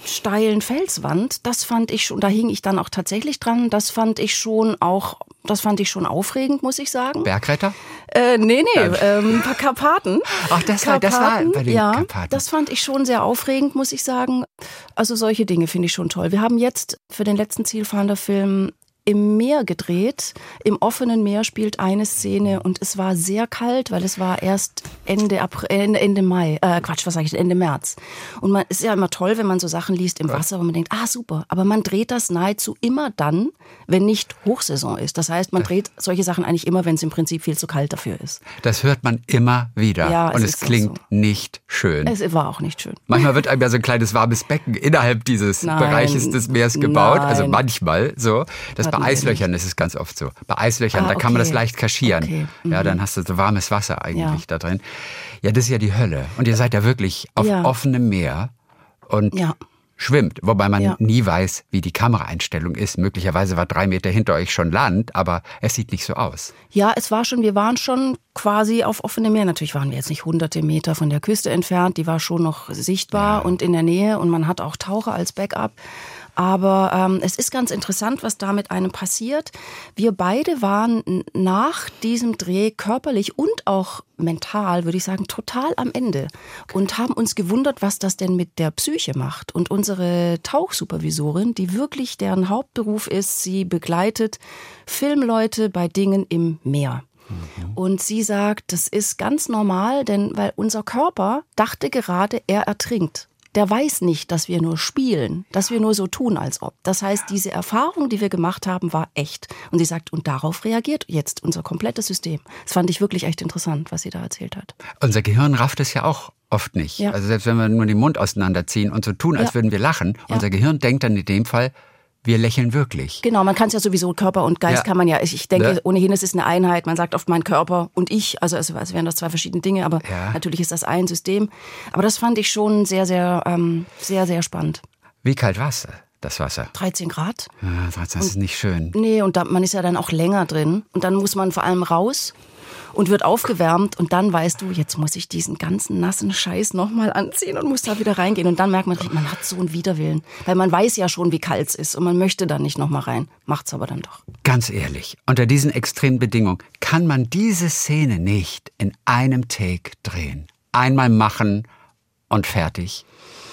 steilen Felswand, das fand ich schon, da hing ich dann auch tatsächlich dran, das fand ich schon auch, das fand ich schon aufregend, muss ich sagen. Bergretter? Äh, nee, nee, ähm, Karpaten. Ach, das war, das war bei den ja, Karpaten. Das fand ich schon sehr aufregend, muss ich sagen. Also solche Dinge finde ich schon toll. Wir haben jetzt für den letzten Zielfahrender-Film im Meer gedreht. Im offenen Meer spielt eine Szene und es war sehr kalt, weil es war erst Ende April, Ende, Ende Mai, äh, Quatsch, was sage ich, Ende März. Und man ist ja immer toll, wenn man so Sachen liest im Wasser, wo man denkt, ah super, aber man dreht das nahezu immer dann, wenn nicht Hochsaison ist. Das heißt, man dreht solche Sachen eigentlich immer, wenn es im Prinzip viel zu kalt dafür ist. Das hört man immer wieder Ja, und es es ist klingt so. nicht schön. Es war auch nicht schön. Manchmal wird einem ja so ein kleines warmes Becken innerhalb dieses Nein, Bereiches des Meeres gebaut. nein. Also manchmal so. Das Hatten bei wir Eislöchern ist es ganz oft so. Bei Eislöchern, Ah, da kann man okay. das leicht kaschieren. Okay, Ja, mhm. dann hast du so warmes Wasser eigentlich Ja. da drin. Ja, das ist ja die Hölle. Und ihr seid ja wirklich auf Ja. offenem Meer und Ja. schwimmt. Wobei man Ja. nie weiß, wie die Kameraeinstellung ist. Möglicherweise war drei Meter hinter euch schon Land, aber es sieht nicht so aus. Ja, es war schon, wir waren schon quasi auf offenem Meer. Natürlich waren wir jetzt nicht hunderte Meter von der Küste entfernt, die war schon noch sichtbar Ja. und in der Nähe und man hat auch Taucher als Backup. Aber ähm, es ist ganz interessant, was da mit einem passiert. Wir beide waren n- nach diesem Dreh körperlich und auch mental, würde ich sagen, total am Ende und haben uns gewundert, was das denn mit der Psyche macht. Und unsere Tauchsupervisorin, die wirklich deren Hauptberuf ist, sie begleitet Filmleute bei Dingen im Meer. Und sie sagt, das ist ganz normal, denn weil unser Körper dachte gerade, er ertrinkt. Der weiß nicht, dass wir nur spielen, dass wir nur so tun, als ob. Das heißt, diese Erfahrung, die wir gemacht haben, war echt. Und sie sagt, und darauf reagiert jetzt unser komplettes System. Das fand ich wirklich echt interessant, was sie da erzählt hat. Unser Gehirn rafft es ja auch oft nicht. Ja. Also selbst wenn wir nur den Mund auseinanderziehen und so tun, als Ja. würden wir lachen, Ja. unser Gehirn denkt dann in dem Fall, wir lächeln wirklich. Genau, man kann es ja sowieso, Körper und Geist Ja. kann man ja, ich, ich denke Ne? ohnehin, es ist eine Einheit, man sagt oft mein Körper und ich, also es, es wären das zwei verschiedene Dinge, aber Ja. natürlich ist das ein System. Aber das fand ich schon sehr, sehr, ähm, sehr, sehr spannend. Wie kalt war es, das Wasser? dreizehn Grad. Ja, das ist nicht schön. Nee, und da, man ist ja dann auch länger drin. Und dann muss man vor allem raus und wird aufgewärmt. Und dann weißt du, jetzt muss ich diesen ganzen nassen Scheiß nochmal anziehen und muss da wieder reingehen. Und dann merkt man, man hat so einen Widerwillen. Weil man weiß ja schon, wie kalt es ist. Und man möchte dann nicht nochmal rein. Macht's aber dann doch. Ganz ehrlich, unter diesen extremen Bedingungen kann man diese Szene nicht in einem Take drehen. Einmal machen und fertig.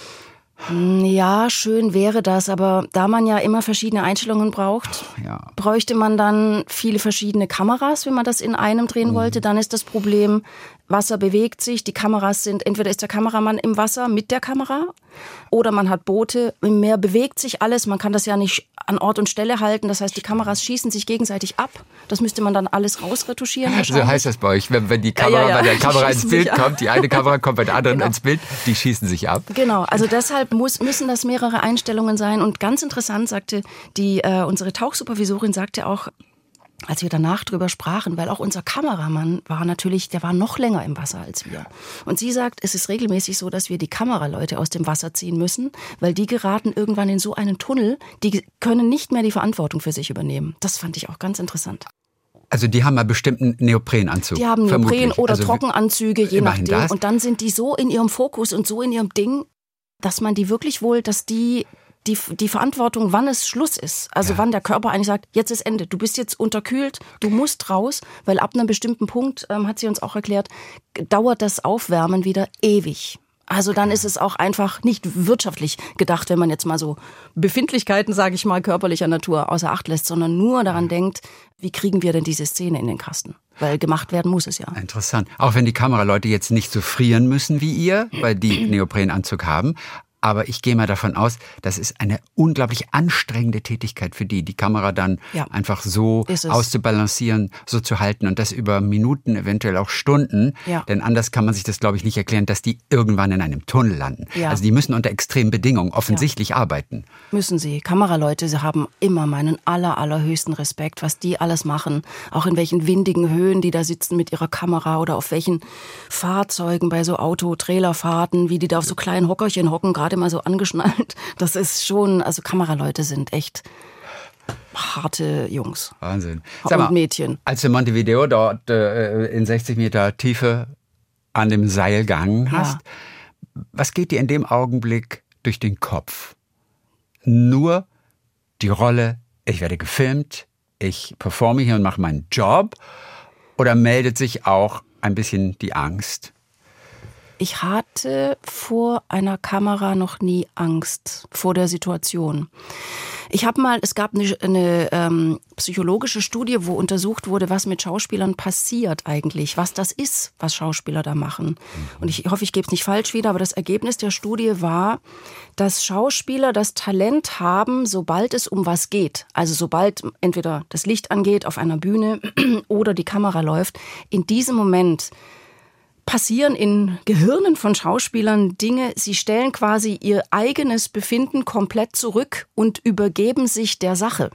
Ja, schön wäre das, aber da man ja immer verschiedene Einstellungen braucht, Ja. bräuchte man dann viele verschiedene Kameras, wenn man das in einem drehen wollte. Dann ist das Problem, Wasser bewegt sich, die Kameras sind, entweder ist der Kameramann im Wasser mit der Kamera oder man hat Boote, im Meer bewegt sich alles, man kann das ja nicht an Ort und Stelle halten, das heißt, die Kameras schießen sich gegenseitig ab, das müsste man dann alles rausretuschieren. So heißt das bei euch, wenn, wenn die Kamera Ja, ja, ja. bei der Kamera Die ins schießen Bild sich ab. kommt, die eine Kamera kommt bei der anderen Genau. ins Bild, die schießen sich ab. Genau, also deshalb muss, müssen das mehrere Einstellungen sein. Und ganz interessant sagte die, äh, unsere Tauchsupervisorin sagte auch, als wir danach drüber sprachen, weil auch unser Kameramann war natürlich, der war noch länger im Wasser als wir. Und sie sagt, es ist regelmäßig so, dass wir die Kameraleute aus dem Wasser ziehen müssen, weil die geraten irgendwann in so einen Tunnel, die können nicht mehr die Verantwortung für sich übernehmen. Das fand ich auch ganz interessant. Also die haben einen bestimmten Neoprenanzug. Die haben Neopren vermutlich. oder Also Trockenanzüge, je immerhin nachdem. das. Und dann sind die so in ihrem Fokus und so in ihrem Ding, dass man die wirklich wohl, dass die die, die Verantwortung, wann es Schluss ist, also Ja. wann der Körper eigentlich sagt, jetzt ist Ende, du bist jetzt unterkühlt, du musst raus, weil ab einem bestimmten Punkt, ähm, hat sie uns auch erklärt, dauert das Aufwärmen wieder ewig. Also dann ist es auch einfach nicht wirtschaftlich gedacht, wenn man jetzt mal so Befindlichkeiten, sage ich mal, körperlicher Natur außer Acht lässt, sondern nur daran denkt, wie kriegen wir denn diese Szene in den Kasten? Weil gemacht werden muss es ja. Interessant. Auch wenn die Kameraleute jetzt nicht so frieren müssen wie ihr, weil die Neoprenanzug haben. Aber ich gehe mal davon aus, das ist eine unglaublich anstrengende Tätigkeit für die, die Kamera dann Ja. einfach so Ist es. auszubalancieren, so zu halten und das über Minuten, eventuell auch Stunden. Ja. Denn anders kann man sich das, glaube ich, nicht erklären, dass die irgendwann in einem Tunnel landen. Ja. Also die müssen unter extremen Bedingungen offensichtlich arbeiten. Müssen sie. Kameraleute, sie haben immer meinen aller, allerhöchsten Respekt, was die alles machen. Auch in welchen windigen Höhen die da sitzen mit ihrer Kamera oder auf welchen Fahrzeugen bei so Auto-Trailerfahrten, wie die da auf so kleinen Hockerchen hocken, gerade mal so angeschnallt. Das ist schon, also Kameraleute sind echt harte Jungs. Wahnsinn. Und Mädchen. Als du Montevideo dort äh, in sechzig Meter Tiefe an dem Seil gegangen hast, Ja. was geht dir in dem Augenblick durch den Kopf? nur die Rolle, ich werde gefilmt, ich performe hier und mache meinen Job? Oder meldet sich auch ein bisschen die Angst? Ich hatte vor einer Kamera noch nie Angst vor der Situation. Ich habe mal, es gab eine, eine ähm, psychologische Studie, wo untersucht wurde, was mit Schauspielern passiert eigentlich, was das ist, was Schauspieler da machen. Und ich hoffe, ich gebe es nicht falsch wieder, aber das Ergebnis der Studie war, dass Schauspieler das Talent haben, sobald es um was geht, also sobald entweder das Licht angeht auf einer Bühne oder die Kamera läuft, in diesem Moment passieren in Gehirnen von Schauspielern Dinge, sie stellen quasi ihr eigenes Befinden komplett zurück und übergeben sich der Sache.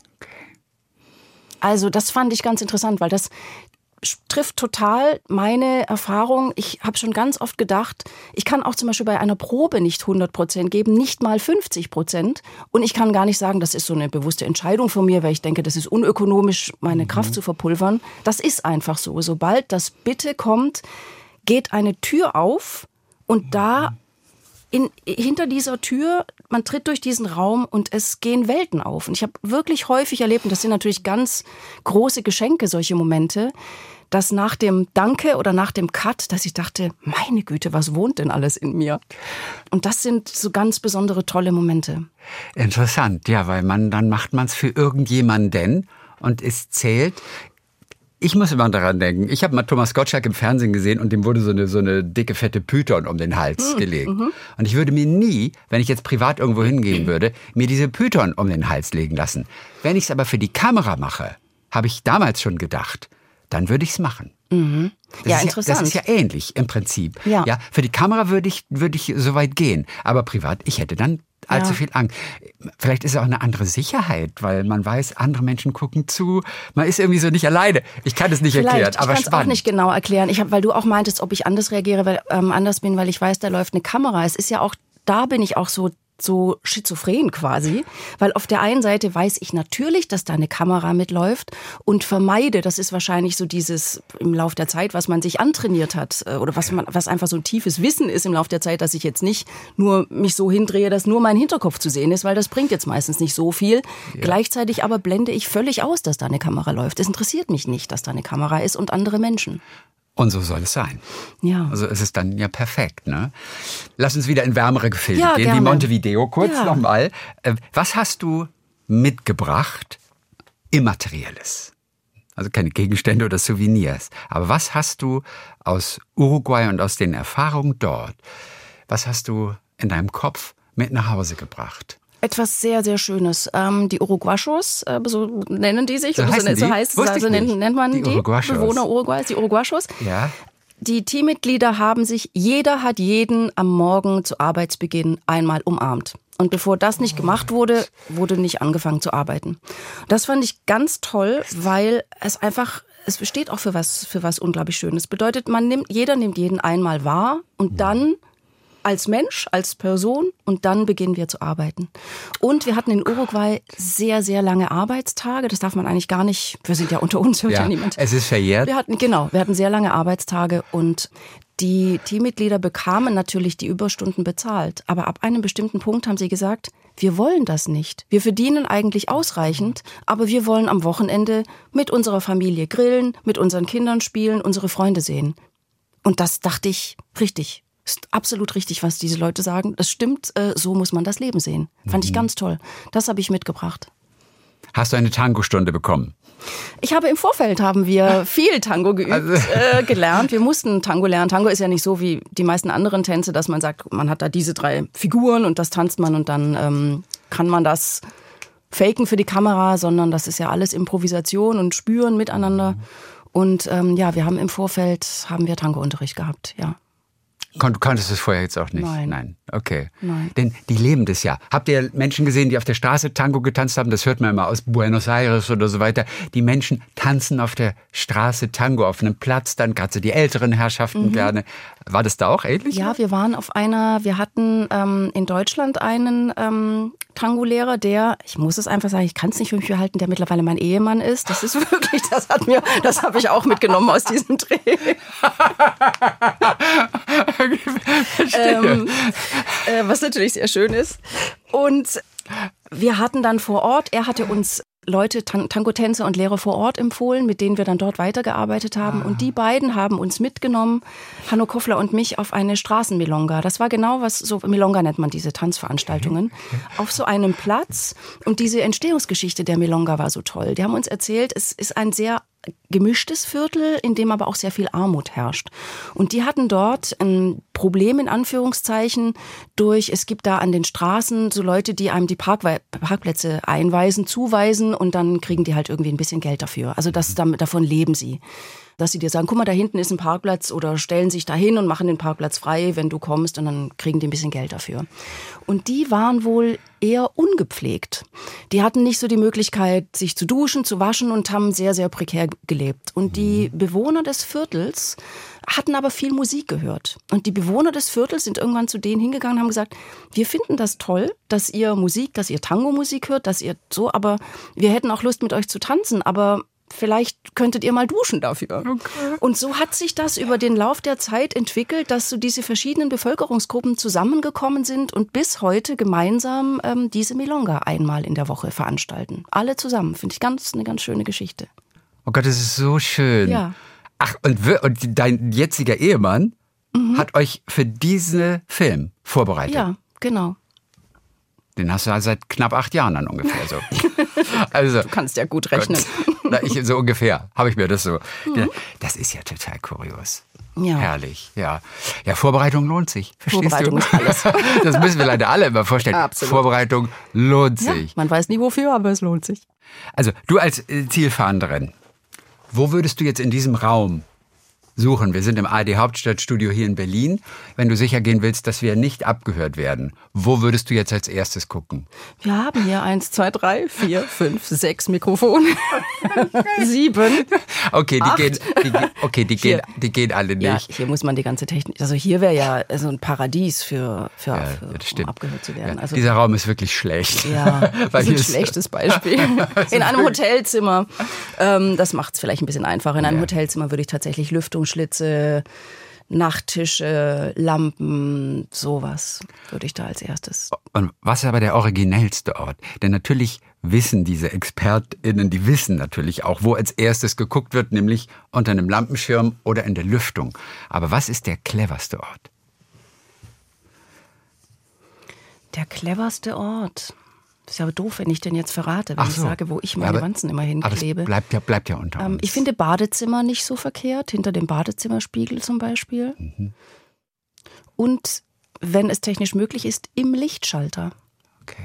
Also das fand ich ganz interessant, weil das trifft total meine Erfahrung. Ich habe schon ganz oft gedacht, ich kann auch zum Beispiel bei einer Probe nicht hundert Prozent geben, nicht mal fünfzig Prozent. Und ich kann gar nicht sagen, das ist so eine bewusste Entscheidung von mir, weil ich denke, das ist unökonomisch, meine mhm. Kraft zu verpulvern. Das ist einfach so. Sobald das Bitte kommt, geht eine Tür auf und da in, hinter dieser Tür, man tritt durch diesen Raum und es gehen Welten auf. Und ich habe wirklich häufig erlebt, und das sind natürlich ganz große Geschenke, solche Momente, dass nach dem Danke oder nach dem Cut, dass ich dachte, meine Güte, was wohnt denn alles in mir? Und das sind so ganz besondere, tolle Momente. Interessant, ja, weil man dann macht man es für irgendjemanden und es zählt. Ich muss immer daran denken, ich habe mal Thomas Gottschalk im Fernsehen gesehen und dem wurde so eine, so eine dicke, fette Python um den Hals mhm. gelegt. Mhm. Und ich würde mir nie, wenn ich jetzt privat irgendwo hingehen würde, mir diese Python um den Hals legen lassen. Wenn ich es aber für die Kamera mache, habe ich damals schon gedacht, dann würde ich es machen. Mhm. Das ja, ist interessant. Ja, das ist ja ähnlich im Prinzip. Ja. Ja, für die Kamera würde ich, würde ich so weit gehen. Aber privat, ich hätte dann allzu ja. viel Angst. Vielleicht ist es auch eine andere Sicherheit, weil man weiß, andere Menschen gucken zu. Man ist irgendwie so nicht alleine. Ich kann es nicht Vielleicht, erklären, aber ich kann es auch nicht genau erklären. Ich hab, weil du auch meintest, ob ich anders reagiere, weil ähm, anders bin, weil ich weiß, da läuft eine Kamera. Es ist ja auch, da bin ich auch so so schizophren quasi, weil auf der einen Seite weiß ich natürlich, dass da eine Kamera mitläuft und vermeide, das ist wahrscheinlich so dieses im Lauf der Zeit, was man sich antrainiert hat oder was man, was einfach so ein tiefes Wissen ist im Lauf der Zeit, dass ich jetzt nicht nur mich so hindrehe, dass nur mein Hinterkopf zu sehen ist, weil das bringt jetzt meistens nicht so viel. Ja. Gleichzeitig aber blende ich völlig aus, dass da eine Kamera läuft. Es interessiert mich nicht, dass da eine Kamera ist und andere Menschen. Und so soll es sein. Ja. Also es ist dann ja perfekt, ne? Lass uns wieder in wärmere Gefilde ja, gehen, gerne. wie Montevideo. Kurz ja. nochmal. Was hast du mitgebracht? Immaterielles. Also keine Gegenstände oder Souvenirs. Aber was hast du aus Uruguay und aus den Erfahrungen dort, was hast du in deinem Kopf mit nach Hause gebracht? Etwas sehr, sehr Schönes. Ähm, die Uruguayos, äh, so nennen die sich. So heißen so, so die? heißt Wusste also ich nennt, nicht. nennt man die, die, die Bewohner Uruguays, die Uruguayos. Ja. Die Teammitglieder haben sich, jeder hat jeden am Morgen zu Arbeitsbeginn einmal umarmt. Und bevor das nicht gemacht wurde, wurde nicht angefangen zu arbeiten. Das fand ich ganz toll, weil es einfach, es steht auch für was, für was unglaublich Schönes. Bedeutet, man nimmt, jeder nimmt jeden einmal wahr und dann als Mensch, als Person und dann beginnen wir zu arbeiten. Und wir hatten in Uruguay sehr, sehr lange Arbeitstage. Das darf man eigentlich gar nicht, wir sind ja unter uns, hört ja, ja niemand. Es ist verjährt. Wir hatten, genau, wir hatten sehr lange Arbeitstage und die Teammitglieder bekamen natürlich die Überstunden bezahlt. Aber ab einem bestimmten Punkt haben sie gesagt, wir wollen das nicht. Wir verdienen eigentlich ausreichend, aber wir wollen am Wochenende mit unserer Familie grillen, mit unseren Kindern spielen, unsere Freunde sehen. Und das dachte ich, richtig. Ist absolut richtig, was diese Leute sagen. Das stimmt, äh, so muss man das Leben sehen. Fand ich ganz toll. Das habe ich mitgebracht. Hast du eine Tango-Stunde bekommen? Ich habe im Vorfeld, haben wir viel Tango geübt, also. äh, gelernt. Wir mussten Tango lernen. Tango ist ja nicht so wie die meisten anderen Tänze, dass man sagt, man hat da diese drei Figuren und das tanzt man und dann ähm, kann man das faken für die Kamera, sondern das ist ja alles Improvisation und Spüren miteinander. Und ähm, ja, wir haben im Vorfeld, haben wir Tango-Unterricht gehabt, ja. Du kanntest es vorher jetzt auch nicht? Nein. Nein. Okay. Nein. Denn die leben das ja. Habt ihr Menschen gesehen, die auf der Straße Tango getanzt haben? Das hört man immer aus Buenos Aires oder so weiter. Die Menschen tanzen auf der Straße Tango auf einem Platz, dann gerade so die älteren Herrschaften mhm. gerne. War das da auch ähnlich? Ja, wir waren auf einer, wir hatten ähm, in Deutschland einen ähm, Tango-Lehrer, der, ich muss es einfach sagen, ich kann es nicht für mich behalten, der mittlerweile mein Ehemann ist. Das ist wirklich, das hat mir, das habe ich auch mitgenommen aus diesem Dreh. ähm, äh, was natürlich sehr schön ist. Und wir hatten dann vor Ort, er hatte uns Leute, Tan- Tango-Tänzer und Lehrer vor Ort empfohlen, mit denen wir dann dort weitergearbeitet haben. Ah. Und die beiden haben uns mitgenommen, Hanno Koffler und mich, auf eine Straßenmilonga. Das war genau was, so Milonga nennt man diese Tanzveranstaltungen, auf so einem Platz. Und diese Entstehungsgeschichte der Milonga war so toll. Die haben uns erzählt, es ist ein sehr gemischtes Viertel, in dem aber auch sehr viel Armut herrscht. Und die hatten dort ein Problem in Anführungszeichen durch, es gibt da an den Straßen so Leute, die einem die Parkwe- Parkplätze einweisen, zuweisen und dann kriegen die halt irgendwie ein bisschen Geld dafür. Also das, damit, davon leben sie. Dass sie dir sagen, guck mal, da hinten ist ein Parkplatz oder stellen sich da hin und machen den Parkplatz frei, wenn du kommst und dann kriegen die ein bisschen Geld dafür. Und die waren wohl eher ungepflegt. Die hatten nicht so die Möglichkeit, sich zu duschen, zu waschen und haben sehr, sehr prekär gelebt. Und die Bewohner des Viertels hatten aber viel Musik gehört. Und die Bewohner des Viertels sind irgendwann zu denen hingegangen und haben gesagt, wir finden das toll, dass ihr Musik, dass ihr Tango-Musik hört, dass ihr so, aber wir hätten auch Lust mit euch zu tanzen, aber vielleicht könntet ihr mal duschen dafür. Okay. Und so hat sich das über den Lauf der Zeit entwickelt, dass so diese verschiedenen Bevölkerungsgruppen zusammengekommen sind und bis heute gemeinsam ähm, diese Milonga einmal in der Woche veranstalten. Alle zusammen. Finde ich ganz eine ganz schöne Geschichte. Oh Gott, das ist so schön. Ja. Ach, und, wir, und dein jetziger Ehemann mhm. hat euch für diesen Film vorbereitet? Ja, genau. Den hast du ja seit knapp acht Jahren dann ungefähr so. Also, du kannst ja gut rechnen. Gott, na, ich, so ungefähr habe ich mir das so. Mhm. Das ist ja total kurios. Ja. Herrlich, ja. Ja, Vorbereitung lohnt sich. Verstehst Vorbereitung du? ist alles. Das müssen wir leider alle immer vorstellen. Absolut. Vorbereitung lohnt sich. Ja, man weiß nie wofür, aber es lohnt sich. Also, du als Zielfahnderin, wo würdest du jetzt in diesem Raum suchen? Wir sind im A R D Hauptstadtstudio hier in Berlin. Wenn du sicher gehen willst, dass wir nicht abgehört werden, wo würdest du jetzt als erstes gucken? Wir haben hier eins, zwei, drei, vier, fünf, sechs Mikrofone. Sieben. Okay, die acht. gehen, die, okay, die gehen, die gehen alle nicht. Ja, hier muss man die ganze Technik. Also hier wäre ja so ein Paradies für, für, ja, für um abgehört zu werden. Ja, also, dieser Raum ist wirklich schlecht. Ja, das Weil ist ein schlechtes Beispiel. In einem Hotelzimmer. Ähm, das macht es vielleicht ein bisschen einfacher. In einem ja. Hotelzimmer würde ich tatsächlich Lüftung Schlitze, Nachttische, Lampen, sowas würde ich da als erstes. Und was ist aber der originellste Ort? Denn natürlich wissen diese ExpertInnen, die wissen natürlich auch, wo als erstes geguckt wird, nämlich unter einem Lampenschirm oder in der Lüftung. Aber was ist der cleverste Ort? Der cleverste Ort? Das ist ja doof, wenn ich den jetzt verrate, wenn so. ich sage, wo ich meine ja, Wanzen immer hinklebe. Aber bleibt ja, bleibt ja unter uns. Ähm, ich finde Badezimmer nicht so verkehrt, hinter dem Badezimmerspiegel zum Beispiel. Mhm. Und, wenn es technisch möglich ist, im Lichtschalter. Okay.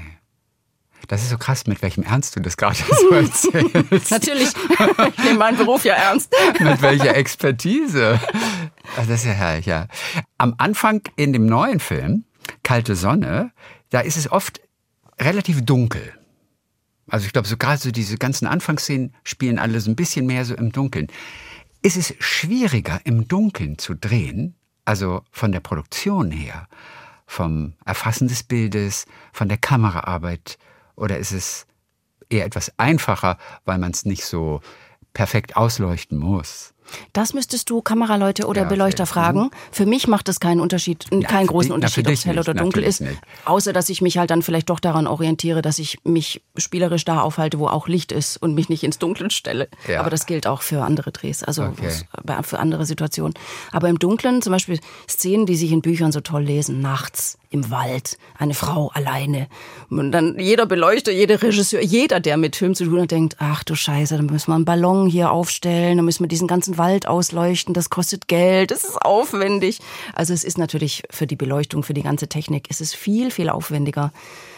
Das ist so krass, mit welchem Ernst du das gerade so erzählst. Natürlich, ich nehme meinen Beruf ja ernst. Mit welcher Expertise. Das ist ja herrlich, ja. Am Anfang in dem neuen Film, Kalte Sonne, da ist es oft relativ dunkel. Also ich glaube, so gerade so diese ganzen Anfangsszenen spielen alle so ein bisschen mehr so im Dunkeln. Ist es schwieriger, im Dunkeln zu drehen, also von der Produktion her, vom Erfassen des Bildes, von der Kameraarbeit, oder ist es eher etwas einfacher, weil man es nicht so perfekt ausleuchten muss? Das müsstest du Kameraleute oder ja, Beleuchter okay. fragen. Für mich macht das keinen Unterschied, ja, keinen großen dich, Unterschied, ob es hell nicht, oder dunkel ist. Nicht. Außer, dass ich mich halt dann vielleicht doch daran orientiere, dass ich mich spielerisch da aufhalte, wo auch Licht ist und mich nicht ins Dunkeln stelle. Ja. Aber das gilt auch für andere Drehs, also okay. für andere Situationen. Aber im Dunkeln, zum Beispiel Szenen, die sich in Büchern so toll lesen, nachts im Wald, eine Frau alleine. Und dann jeder Beleuchter, jeder Regisseur, jeder, der mit Film zu tun hat, denkt, ach du Scheiße, dann müssen wir einen Ballon hier aufstellen, dann müssen wir diesen ganzen Wald ausleuchten, das kostet Geld, das ist aufwendig. Also es ist natürlich für die Beleuchtung, für die ganze Technik, es ist viel, viel aufwendiger,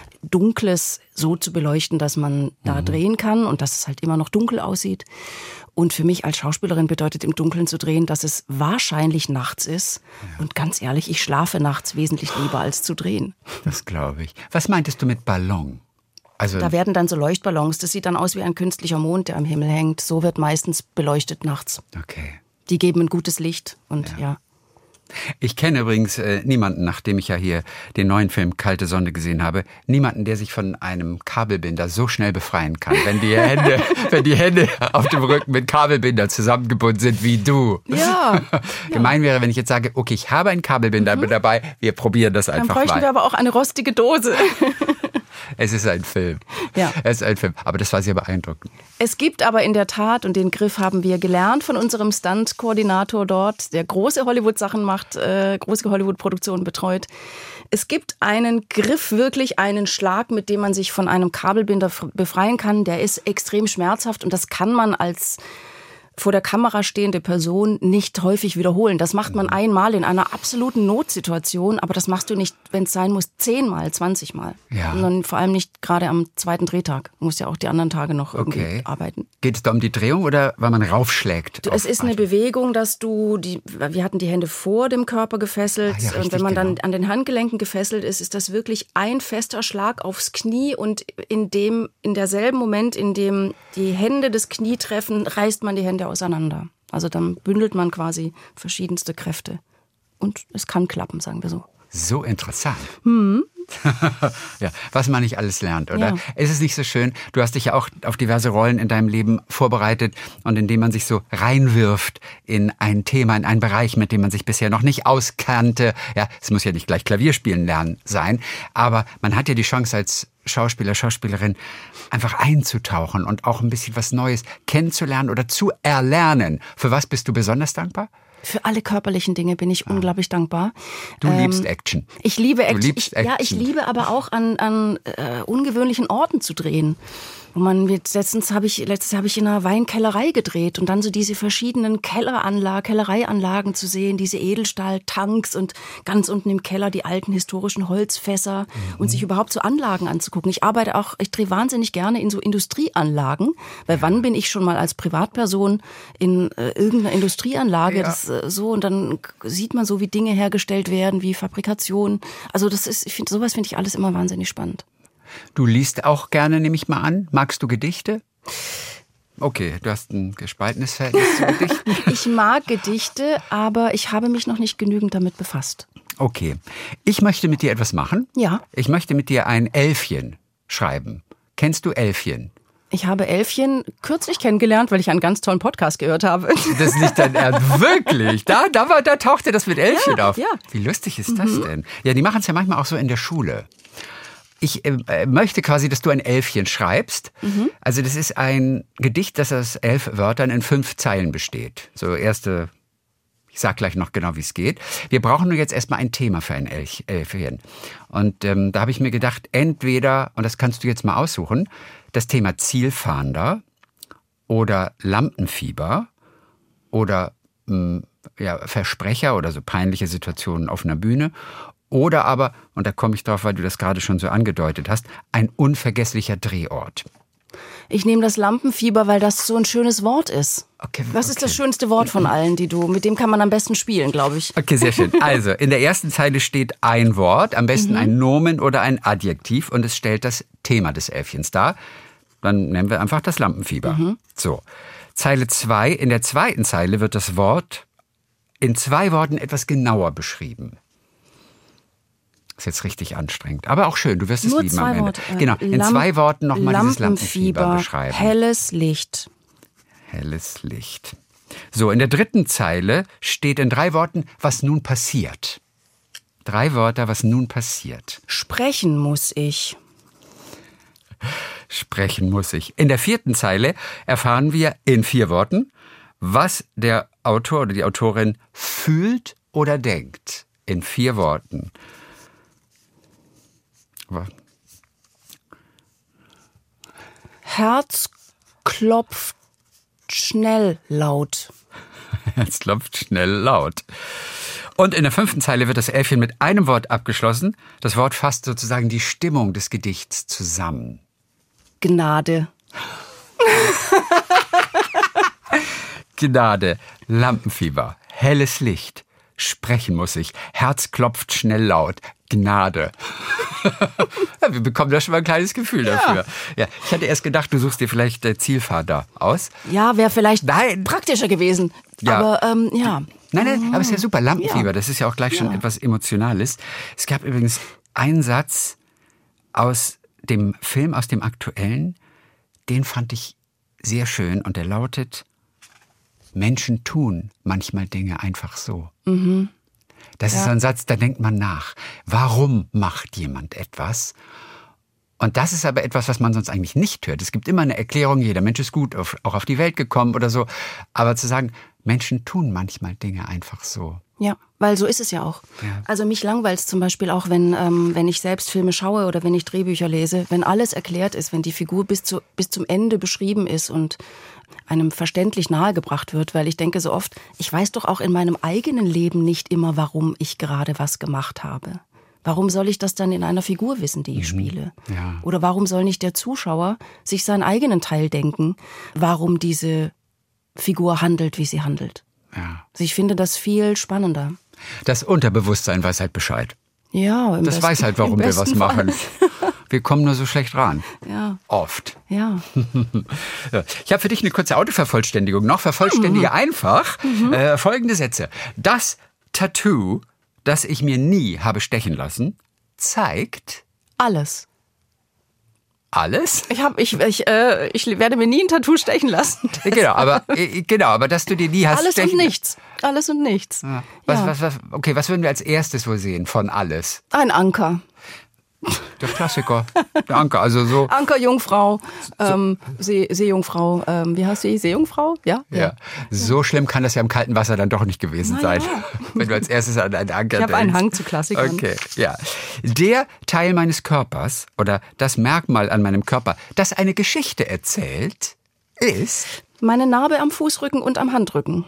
Dunkles so zu beleuchten, dass man da mhm. drehen kann und dass es halt immer noch dunkel aussieht. Und für mich als Schauspielerin bedeutet im Dunkeln zu drehen, dass es wahrscheinlich nachts ist. Ja. Und ganz ehrlich, ich schlafe nachts wesentlich lieber als zu drehen. Das glaube ich. Was meintest du mit Ballon? Also da werden dann so Leuchtballons. Das sieht dann aus wie ein künstlicher Mond, der am Himmel hängt. So wird meistens beleuchtet nachts. Okay. Die geben ein gutes Licht und ja. ja. Ich kenne übrigens äh, niemanden, nachdem ich ja hier den neuen Film Kalte Sonne gesehen habe, niemanden, der sich von einem Kabelbinder so schnell befreien kann, wenn die Hände, wenn die Hände auf dem Rücken mit Kabelbinder zusammengebunden sind wie du. Ja. Gemein wäre, wenn ich jetzt sage, okay, ich habe einen Kabelbinder mhm. dabei, wir probieren das einfach mal. Dann bräuchten mal. wir aber auch eine rostige Dose. Es ist ein Film. Ja. Es ist ein Film. Aber das war sehr beeindruckend. Es gibt aber in der Tat, und den Griff haben wir gelernt von unserem Stunt-Koordinator dort, der große Hollywood-Sachen macht, äh, große Hollywood-Produktionen betreut. Es gibt einen Griff, wirklich einen Schlag, mit dem man sich von einem Kabelbinder befreien kann. Der ist extrem schmerzhaft und das kann man als vor der Kamera stehende Person nicht häufig wiederholen. Das macht man einmal in einer absoluten Notsituation, aber das machst du nicht, wenn es sein muss, zehnmal, zwanzigmal. Ja. Und dann vor allem nicht gerade am zweiten Drehtag. Du musst ja auch die anderen Tage noch irgendwie Okay. arbeiten. Geht es da um die Drehung oder weil man raufschlägt? Du, es ist eine Bewegung, dass du, die, wir hatten die Hände vor dem Körper gefesselt. Ah, ja, richtig, und wenn man dann genau. an den Handgelenken gefesselt ist, ist das wirklich ein fester Schlag aufs Knie. Und in dem, in derselben Moment, in dem die Hände das Knie treffen, reißt man die Hände auseinander. Also dann bündelt man quasi verschiedenste Kräfte. Und es kann klappen, sagen wir so. So interessant. Hm. Ja, was man nicht alles lernt, oder? Ja. Ist es nicht so schön? Du hast dich ja auch auf diverse Rollen in deinem Leben vorbereitet und indem man sich so reinwirft in ein Thema, in einen Bereich, mit dem man sich bisher noch nicht auskannte. Ja, es muss ja nicht gleich Klavierspielen lernen sein, aber man hat ja die Chance als Schauspieler, Schauspielerin einfach einzutauchen und auch ein bisschen was Neues kennenzulernen oder zu erlernen. Für was bist du besonders dankbar? Für alle körperlichen Dinge bin ich ah. unglaublich dankbar. Du ähm, liebst Action. Ich liebe Action. Du liebst ich, Action. Ja, ich liebe aber auch an, an äh, ungewöhnlichen Orten zu drehen. Wo man jetzt letztens habe ich letztes habe ich in einer Weinkellerei gedreht und dann so diese verschiedenen Kelleranlagen, Kellereianlagen zu sehen, diese Edelstahltanks und ganz unten im Keller die alten historischen Holzfässer mhm. und sich überhaupt so Anlagen anzugucken. Ich arbeite auch, ich drehe wahnsinnig gerne in so Industrieanlagen, weil ja. wann bin ich schon mal als Privatperson in äh, irgendeiner Industrieanlage, ja. das äh, so und dann sieht man so, wie Dinge hergestellt werden, wie Fabrikation. Also das ist, ich finde sowas finde ich alles immer wahnsinnig spannend. Du liest auch gerne, nehme ich mal an. Magst du Gedichte? Okay, du hast ein gespaltenes Verhältnis zu Gedichten. Ich mag Gedichte, aber ich habe mich noch nicht genügend damit befasst. Okay, ich möchte mit dir etwas machen. Ja. Ich möchte mit dir ein Elfchen schreiben. Kennst du Elfchen? Ich habe Elfchen kürzlich kennengelernt, weil ich einen ganz tollen Podcast gehört habe. Das ist nicht dein Ernst. Wirklich? Da, da, war, da tauchte das mit Elfchen ja, auf. Ja. Wie lustig ist das mhm. denn? Ja, die machen es ja manchmal auch so in der Schule. Ich äh, möchte quasi, dass du ein Elfchen schreibst. Mhm. Also das ist ein Gedicht, das aus elf Wörtern in fünf Zeilen besteht. So erste, ich sag gleich noch genau, wie es geht. Wir brauchen nur jetzt erstmal ein Thema für ein Elch, Elfchen. Und ähm, da habe ich mir gedacht, entweder, und das kannst du jetzt mal aussuchen, das Thema Zielfahnder oder Lampenfieber oder mh, ja, Versprecher oder so peinliche Situationen auf einer Bühne. Oder aber, und da komme ich drauf, weil du das gerade schon so angedeutet hast, ein unvergesslicher Drehort. Ich nehme das Lampenfieber, weil das so ein schönes Wort ist. Okay, das okay. ist das schönste Wort von allen, die du, mit dem kann man am besten spielen, glaube ich. Okay, sehr schön. Also, in der ersten Zeile steht ein Wort, am besten mhm. ein Nomen oder ein Adjektiv und es stellt das Thema des Elfchens dar. Dann nennen wir einfach das Lampenfieber. Mhm. So. Zeile zwei, in der zweiten Zeile wird das Wort in zwei Worten etwas genauer beschrieben. Ist jetzt richtig anstrengend, aber auch schön. Du wirst es Nur lieben zwei am Ende. Worte. Genau, in Lamp- zwei Worten nochmal dieses Lampenfieber beschreiben. Helles Licht. Helles Licht. So, in der dritten Zeile steht in drei Worten, was nun passiert. Drei Wörter, was nun passiert. Sprechen muss ich. Sprechen muss ich. In der vierten Zeile erfahren wir in vier Worten, was der Autor oder die Autorin fühlt oder denkt. In vier Worten. Herz klopft schnell laut. Herz klopft schnell laut. Und in der fünften Zeile wird das Elfchen mit einem Wort abgeschlossen. Das Wort fasst sozusagen die Stimmung des Gedichts zusammen. Gnade. Gnade, Lampenfieber, helles Licht. Sprechen muss ich. Herz klopft schnell laut. Gnade. Ja, wir bekommen da schon mal ein kleines Gefühl ja. dafür. Ja, ich hatte erst gedacht, du suchst dir vielleicht äh, Zielfahnder aus. Ja, wäre vielleicht nein. praktischer gewesen. Ja. Aber ähm, ja. Nein, nein, aber es ist ja super. Lampenfieber, ja. das ist ja auch gleich schon ja. etwas Emotionales. Es gab übrigens einen Satz aus dem Film, aus dem Aktuellen, den fand ich sehr schön und der lautet: Menschen tun manchmal Dinge einfach so. Mhm. Das ja. ist so ein Satz, da denkt man nach. Warum macht jemand etwas? Und das ist aber etwas, was man sonst eigentlich nicht hört. Es gibt immer eine Erklärung, jeder Mensch ist gut, auf, auch auf die Welt gekommen oder so. Aber zu sagen, Menschen tun manchmal Dinge einfach so. Ja, weil so ist es ja auch. Ja. Also mich langweilt es zum Beispiel auch, wenn, ähm, wenn ich selbst Filme schaue oder wenn ich Drehbücher lese, wenn alles erklärt ist, wenn die Figur bis, zu, bis zum Ende beschrieben ist und einem verständlich nahegebracht wird, weil ich denke so oft, ich weiß doch auch in meinem eigenen Leben nicht immer, warum ich gerade was gemacht habe. Warum soll ich das dann in einer Figur wissen, die ich Mhm. spiele? Ja. Oder warum soll nicht der Zuschauer sich seinen eigenen Teil denken, warum diese Figur handelt, wie sie handelt? Ja. Also ich finde das viel spannender. Das Unterbewusstsein weiß halt Bescheid. Ja, im Das besten, weiß halt, warum im wir was besten machen. Fall. Wir kommen nur so schlecht ran. Ja, Oft. ja. Ja. Ich habe für dich eine kurze Autovervollständigung. Noch vervollständige einfach äh, folgende Sätze. Das Tattoo, das ich mir nie habe stechen lassen, zeigt Alles. alles. Ich, hab, ich, ich, äh, ich werde mir nie ein Tattoo stechen lassen. Genau, aber äh, genau, aber dass du dir nie hast Alles stechen und nichts. Alles und nichts. Ja. Was, Ja. was, was, okay, was würden wir als erstes wohl sehen von alles? Ein Anker. Der Klassiker, der Anker, also so. Anker, Jungfrau, ähm, See, Seejungfrau, ähm, wie heißt sie? Seejungfrau? Ja? Ja. So schlimm kann das ja im kalten Wasser dann doch nicht gewesen Na sein, ja. wenn du als erstes an einen Anker Ich habe denkst. einen Hang zu Klassikern. Okay, ja. Der Teil meines Körpers oder das Merkmal an meinem Körper, das eine Geschichte erzählt, ist Meine Narbe am Fußrücken und am Handrücken.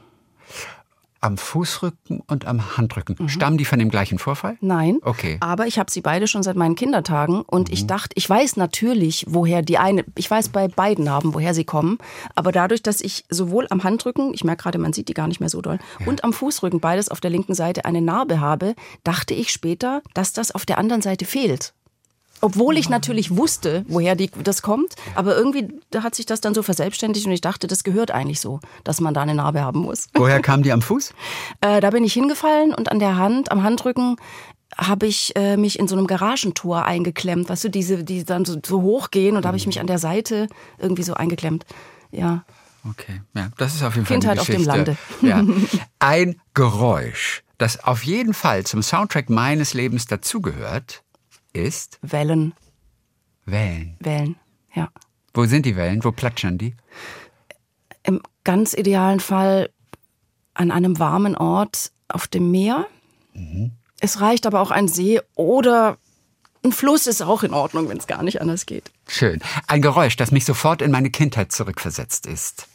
am Fußrücken und am Handrücken. Stammen die von dem gleichen Vorfall? Nein, Okay. aber ich habe sie beide schon seit meinen Kindertagen und ich dachte, ich weiß natürlich, woher die eine, ich weiß bei beiden Narben, woher sie kommen, aber dadurch, dass ich sowohl am Handrücken, ich merke gerade, man sieht die gar nicht mehr so doll, und am Fußrücken, beides auf der linken Seite, eine Narbe habe, dachte ich später, dass das auf der anderen Seite fehlt. Obwohl ich natürlich wusste, woher die, das kommt, aber irgendwie da hat sich das dann so verselbstständigt und ich dachte, das gehört eigentlich so, dass man da eine Narbe haben muss. Woher kamen die am Fuß? Äh, da bin ich hingefallen und an der Hand, am Handrücken, habe ich äh, mich in so einem Garagentor eingeklemmt. Weißt du, diese, die dann so, so hochgehen und da habe ich mich an der Seite irgendwie so eingeklemmt. Ja. Okay, ja, das ist auf jeden Kindheit Fall auf eine dem Geschichte. Lande. Ja. Ein Geräusch, das auf jeden Fall zum Soundtrack meines Lebens dazugehört, ist Wellen, Wellen. Wellen, ja. Wo sind die Wellen? Wo platschern die? Im ganz idealen Fall an einem warmen Ort auf dem Meer. Mhm. Es reicht aber auch ein See oder ein Fluss ist auch in Ordnung, wenn es gar nicht anders geht. Schön. Ein Geräusch, das mich sofort in meine Kindheit zurückversetzt ist.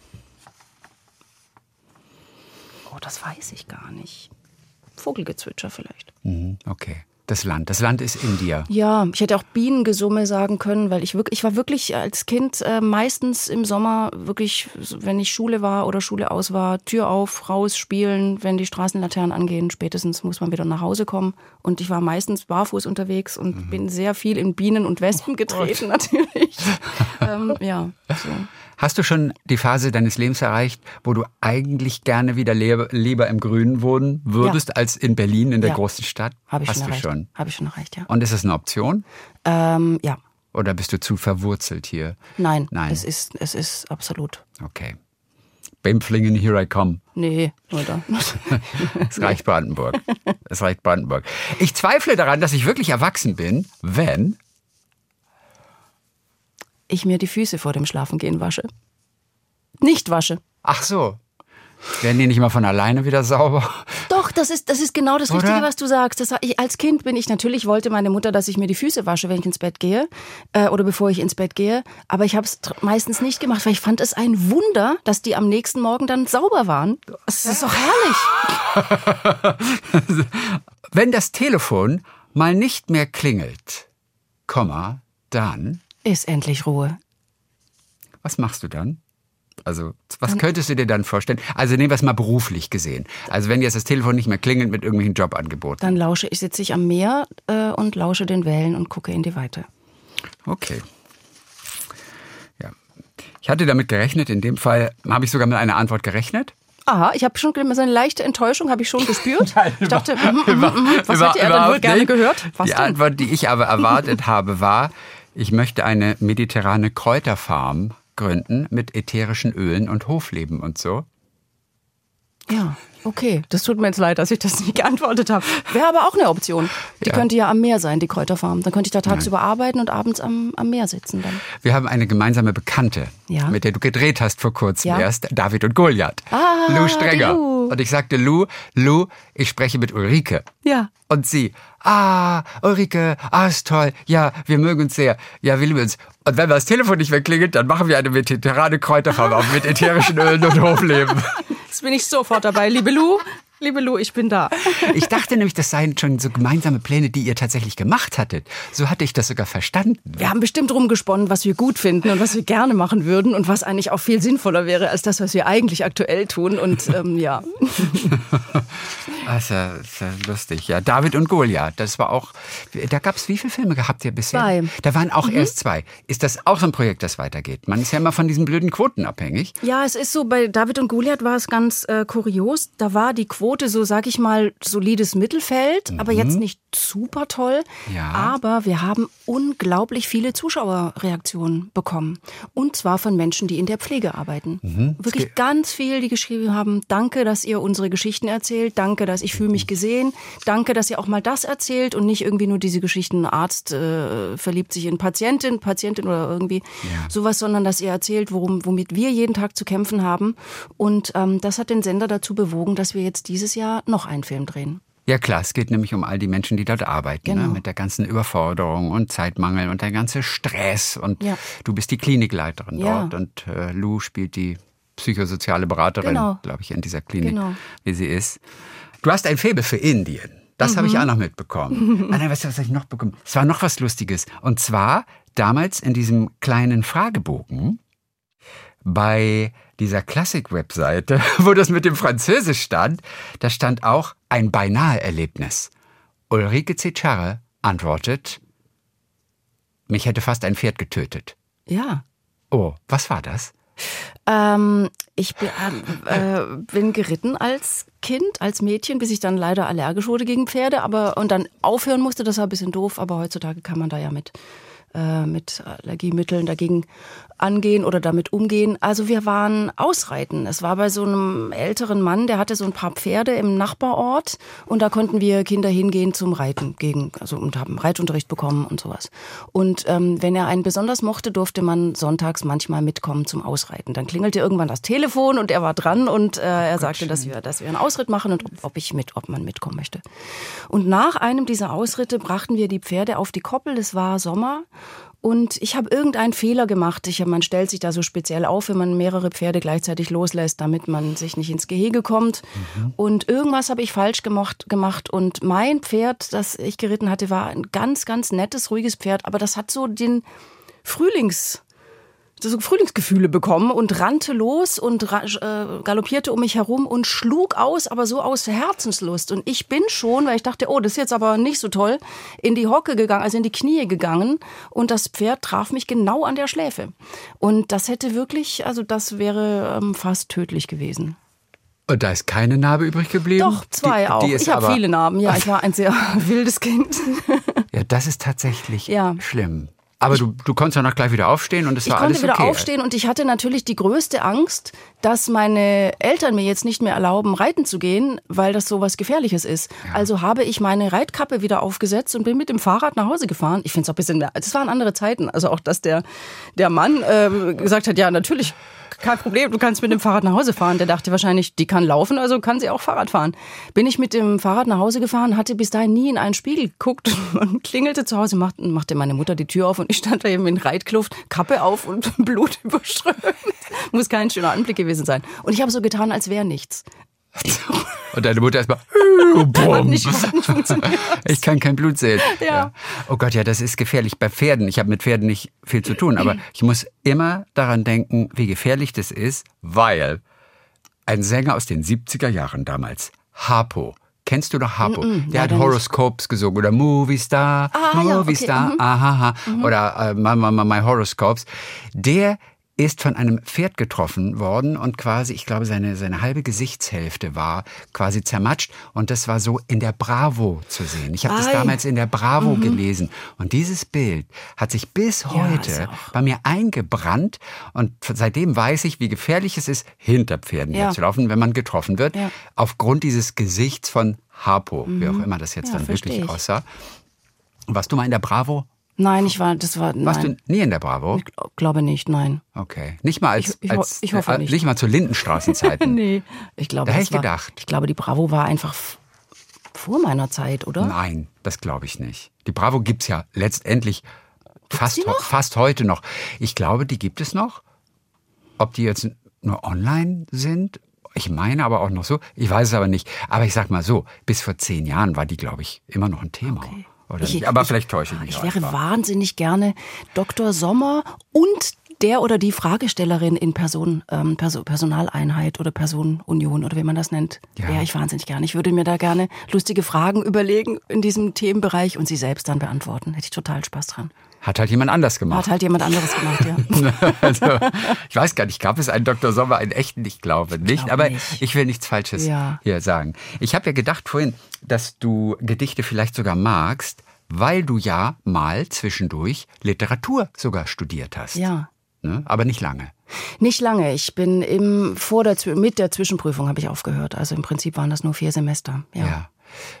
Oh, das weiß ich gar nicht. Vogelgezwitscher vielleicht. Mhm, okay. Das Land. Das Land ist in dir. Ja, ich hätte auch Bienengesumme sagen können, weil ich wirklich, ich war wirklich als Kind äh, meistens im Sommer wirklich, wenn ich Schule war oder Schule aus war, Tür auf, raus, spielen, wenn die Straßenlaternen angehen, spätestens muss man wieder nach Hause kommen. Und ich war meistens barfuß unterwegs und mhm. bin sehr viel in Bienen und Wespen getreten, oh natürlich. ähm, ja, so. Hast du schon die Phase deines Lebens erreicht, wo du eigentlich gerne wieder le- lieber im Grünen wohnen würdest, ja. als in Berlin, in der ja. großen Stadt? Habe ich Hast schon du erreicht. schon? Habe ich schon erreicht, ja. Und ist es eine Option? Ähm, ja. Oder bist du zu verwurzelt hier? Nein, Nein. Es ist, es ist absolut. Okay. Bempflingen, here I come. Nee, oder? Es reicht Brandenburg. Es reicht Brandenburg. Ich zweifle daran, dass ich wirklich erwachsen bin, wenn ich mir die Füße vor dem Schlafengehen wasche. Nicht wasche. Ach so. Werden die nicht mal von alleine wieder sauber? Doch, das ist, das ist genau das Oder? Richtige, was du sagst. Das, ich, als Kind bin ich, natürlich wollte meine Mutter, dass ich mir die Füße wasche, wenn ich ins Bett gehe äh, oder bevor ich ins Bett gehe. Aber ich habe es meistens nicht gemacht, weil ich fand es ein Wunder, dass die am nächsten Morgen dann sauber waren. Das ist doch herrlich. Wenn das Telefon mal nicht mehr klingelt, Komma, dann ist endlich Ruhe. Was machst du dann? Also, was könntest du dir dann vorstellen? Also, nehmen wir es mal beruflich gesehen. Also, wenn jetzt das Telefon nicht mehr klingelt mit irgendwelchen Jobangeboten. Dann lausche ich, sitze ich am Meer äh, und lausche den Wellen und gucke in die Weite. Okay. Ja. Ich hatte damit gerechnet. In dem Fall habe ich sogar mit einer Antwort gerechnet. Aha, ich habe schon so eine leichte Enttäuschung, habe ich schon gespürt. Nein, ich dachte, über, mm, mm, über, mm, was über, hätte er dann wohl gerne nicht. gehört? Was die denn? Antwort, die ich aber erwartet habe, war, ich möchte eine mediterrane Kräuterfarm gründen mit ätherischen Ölen und Hofleben und so. Ja. Okay, das tut mir jetzt leid, dass ich das nicht geantwortet habe. Wäre aber auch eine Option. Die ja. könnte ja am Meer sein, die Kräuterfarm. Dann könnte ich da tagsüber Nein. arbeiten und abends am, am Meer sitzen dann. Wir haben eine gemeinsame Bekannte, ja. mit der du gedreht hast vor kurzem ja. erst, David und Goliath. Ah, Lou Strenger. Lou. Und ich sagte, Lou, Lou, ich spreche mit Ulrike. Ja. Und sie, ah, Ulrike, ah, ist toll. Ja, wir mögen uns sehr. Ja, wir lieben uns. Und wenn das Telefon nicht mehr klingelt, dann machen wir eine mediterrane Kräuterfarm auf mit ätherischen Ölen und Hofleben. Jetzt bin ich sofort dabei, liebe Lou. Liebe Lou, ich bin da. Ich dachte nämlich, das seien schon so gemeinsame Pläne, die ihr tatsächlich gemacht hattet. So hatte ich das sogar verstanden. Wir haben bestimmt rumgesponnen, was wir gut finden und was wir gerne machen würden und was eigentlich auch viel sinnvoller wäre als das, was wir eigentlich aktuell tun. Und ähm, ja. Das ist ja, ist ja lustig. Ja, David und Goliath, das war auch, da gab es wie viele Filme gehabt ihr bisher? Zwei. Da waren auch mhm. erst zwei. Ist das auch so ein Projekt, das weitergeht? Man ist ja immer von diesen blöden Quoten abhängig. Ja, es ist so, bei David und Goliath war es ganz äh, kurios. Da war die Quote so, sag ich mal, solides Mittelfeld, mhm. aber jetzt nicht super toll. Ja. Aber wir haben unglaublich viele Zuschauerreaktionen bekommen. Und zwar von Menschen, die in der Pflege arbeiten. Mhm. Wirklich ganz viel, die geschrieben haben, danke, dass ihr unsere Geschichten erzählt, danke, dass ich fühle mich gesehen, danke, dass ihr auch mal das erzählt und nicht irgendwie nur diese Geschichten, Arzt äh, verliebt sich in Patientin, Patientin oder irgendwie ja. sowas, sondern dass ihr erzählt, worum, womit wir jeden Tag zu kämpfen haben. Und ähm, das hat den Sender dazu bewogen, dass wir jetzt dieses Jahr noch einen Film drehen. Ja klar, es geht nämlich um all die Menschen, die dort arbeiten, genau. ne? Mit der ganzen Überforderung und Zeitmangel und der ganze Stress. Und ja. du bist die Klinikleiterin ja. dort und äh, Lou spielt die psychosoziale Beraterin, genau. glaube ich, in dieser Klinik, genau. wie sie ist. Du hast ein Faible für Indien. Das mhm. habe ich auch noch mitbekommen. Ah, nein, weißt du, was habe ich noch bekommen? Es war noch was Lustiges. Und zwar damals in diesem kleinen Fragebogen bei dieser Klassik-Webseite, wo das mit dem Französisch stand, da stand auch ein Beinahe-Erlebnis. Ulrike Zecharre antwortet, mich hätte fast ein Pferd getötet. Ja. Oh, was war das? Ähm, ich bin, äh, bin geritten als Kind, als Mädchen, bis ich dann leider allergisch wurde gegen Pferde, aber und dann aufhören musste. Das war ein bisschen doof, aber heutzutage kann man da ja mit äh, mit Allergiemitteln dagegen angehen oder damit umgehen. Also wir waren ausreiten. Es war bei so einem älteren Mann, der hatte so ein paar Pferde im Nachbarort und da konnten wir Kinder hingehen zum Reiten gegen, also und haben Reitunterricht bekommen und sowas. Und ähm, wenn er einen besonders mochte, durfte man sonntags manchmal mitkommen zum Ausreiten. Dann klingelte irgendwann das Telefon und er war dran und äh, er sagte, dass wir, dass wir einen Ausritt machen und ob, ob ich mit, ob man mitkommen möchte. Und nach einem dieser Ausritte brachten wir die Pferde auf die Koppel. Es war Sommer. Und ich habe irgendeinen Fehler gemacht. Ich hab, man stellt sich da so speziell auf, wenn man mehrere Pferde gleichzeitig loslässt, damit man sich nicht ins Gehege kommt. Mhm. Und irgendwas habe ich falsch gemacht, gemacht. Und mein Pferd, das ich geritten hatte, war ein ganz, ganz nettes, ruhiges Pferd. Aber das hat so den Frühlings... so Frühlingsgefühle bekommen und rannte los und äh, galoppierte um mich herum und schlug aus, aber so aus Herzenslust. Und ich bin schon, weil ich dachte, oh, das ist jetzt aber nicht so toll, in die Hocke gegangen, also in die Knie gegangen und das Pferd traf mich genau an der Schläfe. Und das hätte wirklich, also das wäre ähm, fast tödlich gewesen. Und da ist keine Narbe übrig geblieben? Doch, zwei die, auch. die ich habe viele Narben, ja, ich war ein sehr wildes Kind. Ja, das ist tatsächlich ja. schlimm. Aber du, du konntest danach gleich wieder aufstehen und es war alles okay. Ich konnte wieder aufstehen und ich hatte natürlich die größte Angst, dass meine Eltern mir jetzt nicht mehr erlauben, reiten zu gehen, weil das so was Gefährliches ist. Ja. Also habe ich meine Reitkappe wieder aufgesetzt und bin mit dem Fahrrad nach Hause gefahren. Ich finde es auch ein bisschen mehr, das waren andere Zeiten. Also auch, dass der, der Mann äh, gesagt hat, ja, natürlich, kein Problem, du kannst mit dem Fahrrad nach Hause fahren. Der dachte wahrscheinlich, die kann laufen, also kann sie auch Fahrrad fahren. Bin ich mit dem Fahrrad nach Hause gefahren, hatte bis dahin nie in einen Spiegel geguckt und klingelte zu Hause, machte, machte meine Mutter die Tür auf und ich stand da eben in Reitkluft, Kappe auf und Blut überströmt. Muss kein schöner Anblick gewesen sein. Und ich habe so getan, als wäre nichts. Und deine Mutter erstmal, hat nicht, hat nicht funktioniert. Ich kann kein Blut sehen. Ja. Ja. Oh Gott, ja, das ist gefährlich bei Pferden. Ich habe mit Pferden nicht viel zu tun, aber ich muss immer daran denken, wie gefährlich das ist, weil ein Sänger aus den siebziger Jahren damals, Harpo, kennst du noch Harpo? Mm-mm, der hat Horoscopes gesungen oder Movie Star, ah, Movie ja, okay. Star, mhm. ahaha, mhm. oder uh, my, my, my Horoscopes. Der ist von einem Pferd getroffen worden und quasi, ich glaube, seine, seine halbe Gesichtshälfte war quasi zermatscht. Und das war so in der Bravo zu sehen. Ich habe das damals in der Bravo mhm. gelesen. Und dieses Bild hat sich bis heute ja, bei mir eingebrannt. Und seitdem weiß ich, wie gefährlich es ist, hinter Pferden ja. herzulaufen, wenn man getroffen wird. Ja. Aufgrund dieses Gesichts von Harpo, mhm. wie auch immer das jetzt ja, dann wirklich ich. aussah. Warst du mal in der Bravo? Nein, ich war, das war, nein. Warst du nie in der Bravo? Ich glaube nicht, nein. Okay. Nicht mal als, ich, ich, als ich hoffe äh, nicht. nicht mal zu Lindenstraßenzeiten. Nee, ich glaube, da hätte ich war, gedacht. Ich glaube, die Bravo war einfach f- vor meiner Zeit, oder? Nein, das glaube ich nicht. Die Bravo gibt's ja letztendlich fast, noch? fast heute noch. Ich glaube, die gibt es noch. Ob die jetzt nur online sind? Ich meine aber auch noch so. Ich weiß es aber nicht. Aber ich sag mal so, bis vor zehn Jahren war die, glaube ich, immer noch ein Thema. Okay. Oder ich, nicht? Aber ich, vielleicht täusche ich mich. Ich wäre einfach. wahnsinnig gerne Doktor Sommer und der oder die Fragestellerin in Person, ähm, Perso- Personaleinheit oder Personenunion oder wie man das nennt. Ja. Wäre ich wahnsinnig gerne. Ich würde mir da gerne lustige Fragen überlegen in diesem Themenbereich und sie selbst dann beantworten. Hätte ich total Spaß dran. Hat halt jemand anders gemacht. Hat halt jemand anderes gemacht, ja. Also, ich weiß gar nicht, gab es einen Doktor Sommer, einen echten? Ich glaube nicht, ich glaube aber nicht. Ich will nichts Falsches ja. hier sagen. Ich habe ja gedacht vorhin, dass du Gedichte vielleicht sogar magst, weil du ja mal zwischendurch Literatur sogar studiert hast. Ja. Ne? Aber nicht lange. Nicht lange. Ich bin im, vor der, mit der Zwischenprüfung habe ich aufgehört. Also im Prinzip waren das nur vier Semester. Ja. ja.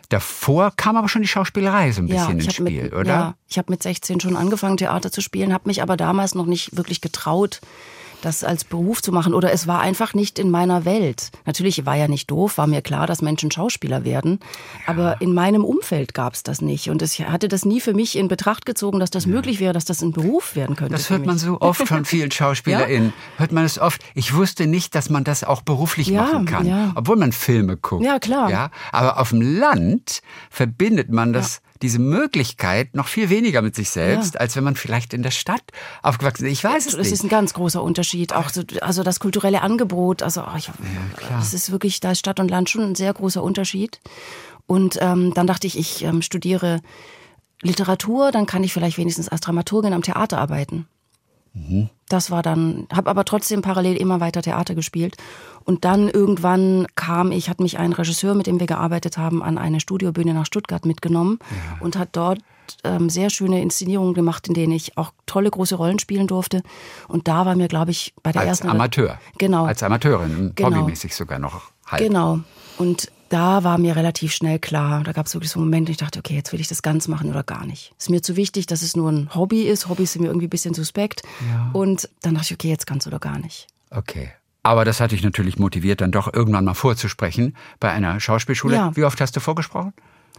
Davor kam aber schon die Schauspielerei so ein bisschen ja, ins Spiel, mit, oder? Ja, ich habe mit sechzehn schon angefangen, Theater zu spielen, habe mich aber damals noch nicht wirklich getraut, das als Beruf zu machen. Oder es war einfach nicht in meiner Welt. Natürlich war ja nicht doof, war mir klar, dass Menschen Schauspieler werden. Ja. Aber in meinem Umfeld gab es das nicht. Und ich hatte das nie für mich in Betracht gezogen, dass das ja. möglich wäre, dass das ein Beruf werden könnte. Das hört man so oft von vielen SchauspielerInnen. Ja? Hört man es oft. Ich wusste nicht, dass man das auch beruflich ja, machen kann. Ja. Obwohl man Filme guckt. Ja, klar. Ja? Aber auf dem Land verbindet man das ja. diese Möglichkeit noch viel weniger mit sich selbst, ja. als wenn man vielleicht in der Stadt aufgewachsen ist. Ich weiß es das nicht. Das ist ein ganz großer Unterschied. Auch so, also das kulturelle Angebot, also oh, ich, ja, das ist wirklich, da ist Stadt und Land schon ein sehr großer Unterschied. Und ähm, dann dachte ich, ich ähm, studiere Literatur, dann kann ich vielleicht wenigstens als Dramaturgin am Theater arbeiten. Mhm. Das war dann, habe aber trotzdem parallel immer weiter Theater gespielt. Und dann irgendwann kam ich, hat mich ein Regisseur, mit dem wir gearbeitet haben, an eine Studiobühne nach Stuttgart mitgenommen ja. und hat dort ähm, sehr schöne Inszenierungen gemacht, in denen ich auch tolle große Rollen spielen durfte. Und da war mir, glaube ich, bei der als ersten... Als Amateur? Genau. Als Amateurin, genau. hobbymäßig sogar noch halb. Genau. Und da war mir relativ schnell klar, da gab es wirklich so einen Moment, ich dachte, okay, jetzt will ich das ganz machen oder gar nicht. Ist mir zu wichtig, dass es nur ein Hobby ist. Hobbys sind mir irgendwie ein bisschen suspekt. Ja. Und dann dachte ich, okay, jetzt ganz oder gar nicht. Okay. Aber das hat dich natürlich motiviert, dann doch irgendwann mal vorzusprechen bei einer Schauspielschule. Ja. Wie oft hast du vorgesprochen?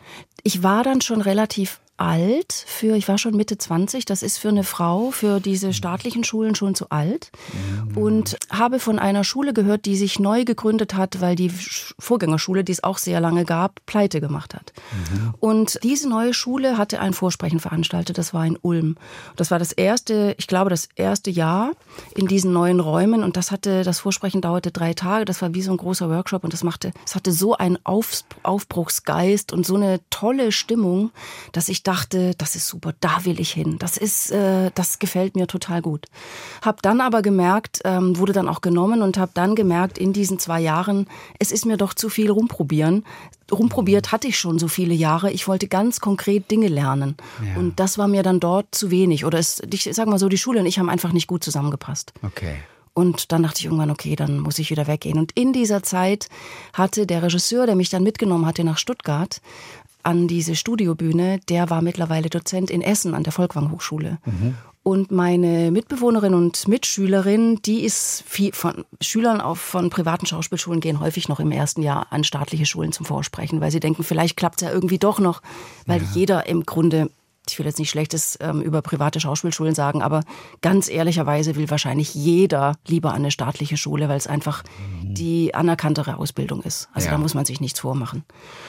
Ich war dann schon relativ alt für, ich war schon Mitte zwanzig, das ist für eine Frau, für diese staatlichen Schulen schon zu alt. Und habe von einer Schule gehört, die sich neu gegründet hat, weil die Vorgängerschule, die es auch sehr lange gab, pleite gemacht hat. Mhm. Und diese neue Schule hatte ein Vorsprechen veranstaltet, das war in Ulm. Das war das erste, ich glaube, das erste Jahr in diesen neuen Räumen und das hatte, das Vorsprechen dauerte drei Tage, das war wie so ein großer Workshop und das machte, es hatte so einen Auf, Aufbruchsgeist und so eine tolle Stimmung, dass ich dachte, das ist super, da will ich hin. Das ist, äh, das gefällt mir total gut. Hab dann aber gemerkt, ähm, wurde dann auch genommen und habe dann gemerkt, in diesen zwei Jahren, es ist mir doch zu viel rumprobieren. Rumprobiert hatte ich schon so viele Jahre. Ich wollte ganz konkret Dinge lernen. Ja. Und das war mir dann dort zu wenig. Oder es, ich sag mal so, die Schule und ich haben einfach nicht gut zusammengepasst. Okay. Und dann dachte ich irgendwann, okay, dann muss ich wieder weggehen. Und in dieser Zeit hatte der Regisseur, der mich dann mitgenommen hatte nach Stuttgart, an diese Studiobühne, der war mittlerweile Dozent in Essen an der Folkwang Hochschule. Mhm. Und meine Mitbewohnerin und Mitschülerin, die ist viel von Schülern auf, von privaten Schauspielschulen gehen häufig noch im ersten Jahr an staatliche Schulen zum Vorsprechen, weil sie denken, vielleicht klappt es ja irgendwie doch noch, weil ja. jeder im Grunde, ich will jetzt nicht Schlechtes ähm, über private Schauspielschulen sagen, aber ganz ehrlicherweise will wahrscheinlich jeder lieber an eine staatliche Schule, weil es einfach mhm. die anerkanntere Ausbildung ist. Also ja. da muss man sich nichts vormachen.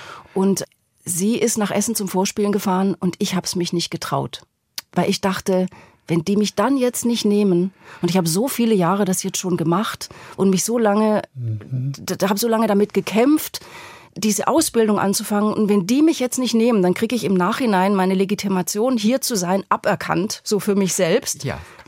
Und sie ist nach Essen zum Vorspielen gefahren und ich habe es mich nicht getraut, weil ich dachte, wenn die mich dann jetzt nicht nehmen und ich habe so viele Jahre das jetzt schon gemacht und mich so lange, mhm. da habe so lange damit gekämpft, diese Ausbildung anzufangen und wenn die mich jetzt nicht nehmen, dann kriege ich im Nachhinein meine Legitimation, hier zu sein, aberkannt, so für mich selbst. Ja.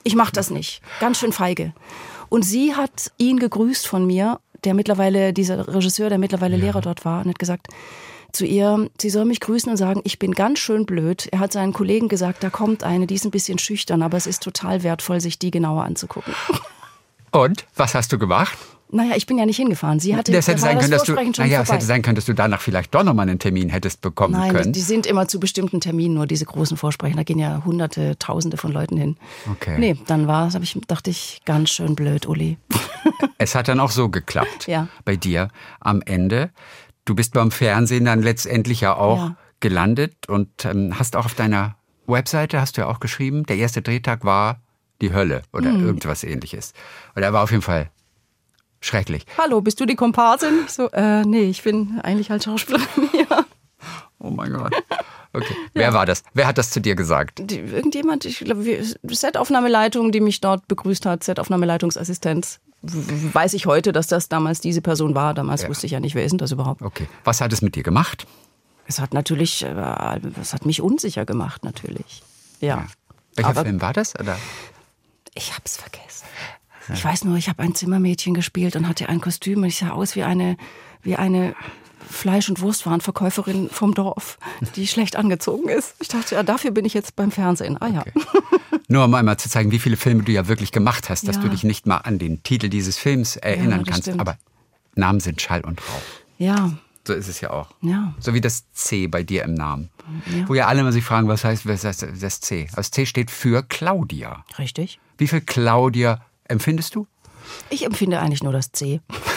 Ich mache das nicht. Ganz schön feige. Und sie hat ihn gegrüßt von mir, der mittlerweile, dieser Regisseur, der mittlerweile ja. Lehrer dort war, und hat gesagt zu ihr, sie soll mich grüßen und sagen, ich bin ganz schön blöd. Er hat seinen Kollegen gesagt, da kommt eine, die ist ein bisschen schüchtern, aber es ist total wertvoll, sich die genauer anzugucken. Und, was hast du gemacht? Naja, ich bin ja nicht hingefahren. Sie hatte das hätte da sein können, dass du, schon naja, es hätte sein können, dass du danach vielleicht doch nochmal einen Termin hättest bekommen Nein, können. Nein, die sind immer zu bestimmten Terminen, nur diese großen Vorsprechen. Da gehen ja hunderte, tausende von Leuten hin. Okay. Nee, dann war es, ich, dachte ich, ganz schön blöd, Uli. Es hat dann auch so geklappt ja. bei dir am Ende. Du bist beim Fernsehen dann letztendlich ja auch ja. gelandet und ähm, hast auch auf deiner Webseite, hast du ja auch geschrieben, der erste Drehtag war die Hölle oder hm. irgendwas Ähnliches. Und er war auf jeden Fall schrecklich. Hallo, bist du die Komparsin? Ich so, äh, nee, ich bin eigentlich halt Schauspielerin. Ja. Oh mein Gott. Okay. Wer ja. war das? Wer hat das zu dir gesagt? Die, irgendjemand, ich glaube, Set-Aufnahmeleitung, die mich dort begrüßt hat, Set-Aufnahmeleitungsassistenz. Weiß ich heute, dass das damals diese Person war. Damals ja. wusste ich ja nicht, wer ist denn das überhaupt. Okay. Was hat es mit dir gemacht? Es hat natürlich, es hat mich unsicher gemacht, natürlich. Ja. ja. Welcher Aber Film war das? Oder? Ich hab's vergessen. Ja. Ich weiß nur, ich habe ein Zimmermädchen gespielt und hatte ein Kostüm und ich sah aus wie eine, wie eine Fleisch- und Wurstwarenverkäuferin vom Dorf, die schlecht angezogen ist. Ich dachte, ja, dafür bin ich jetzt beim Fernsehen. Ah ja. Okay. Nur um einmal zu zeigen, wie viele Filme du ja wirklich gemacht hast, dass ja. du dich nicht mal an den Titel dieses Films erinnern ja, kannst. Stimmt. Aber Namen sind Schall und Rauch. Ja. So ist es ja auch. Ja. So wie das C bei dir im Namen. Ja. Wo ja alle mal sich fragen, was heißt, was heißt das C? Das C steht für Claudia. Richtig. Wie viel Claudia empfindest du? Ich empfinde eigentlich nur das C.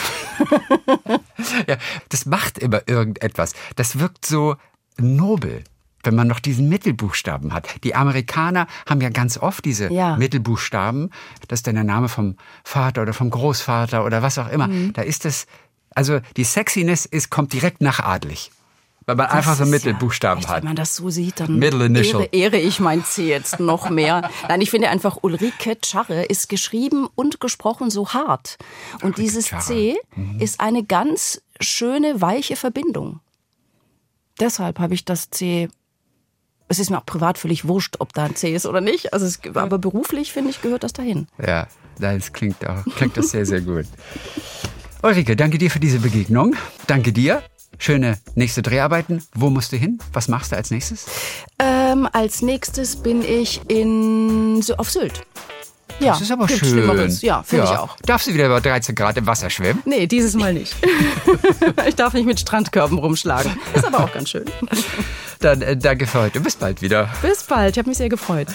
Ja, das macht immer irgendetwas. Das wirkt so nobel, wenn man noch diesen Mittelbuchstaben hat. Die Amerikaner haben ja ganz oft diese ja. Mittelbuchstaben. Das ist dann der Name vom Vater oder vom Großvater oder was auch immer. Mhm. Da ist das, also die Sexiness ist, kommt direkt nach adelig. Weil man das einfach so Mittelbuchstaben ja, hat. Wenn man das so sieht, dann Middle Initial. Ehre, ehre ich mein C jetzt noch mehr. Nein, ich finde einfach, Ulrike Tscharre ist geschrieben und gesprochen so hart. Und Ulrike dieses Tscharre. C mhm. ist eine ganz schöne, weiche Verbindung. Deshalb habe ich das C, es ist mir auch privat völlig wurscht, ob da ein C ist oder nicht. Also es, aber beruflich, finde ich, gehört das dahin. Ja, das klingt, auch, klingt das sehr, sehr gut. Ulrike, danke dir für diese Begegnung. Danke dir. Schöne nächste Dreharbeiten. Wo musst du hin? Was machst du als nächstes? Ähm, als nächstes bin ich in, so auf Sylt. Ja, das ist aber schön. Schlimmeres. Ja, finde ja. ich auch. Darfst du wieder über dreizehn Grad im Wasser schwimmen? Nee, dieses Mal nicht. Ich darf nicht mit Strandkörben rumschlagen. Ist aber auch ganz schön. Dann äh, danke für heute. Bis bald wieder. Bis bald. Ich habe mich sehr gefreut.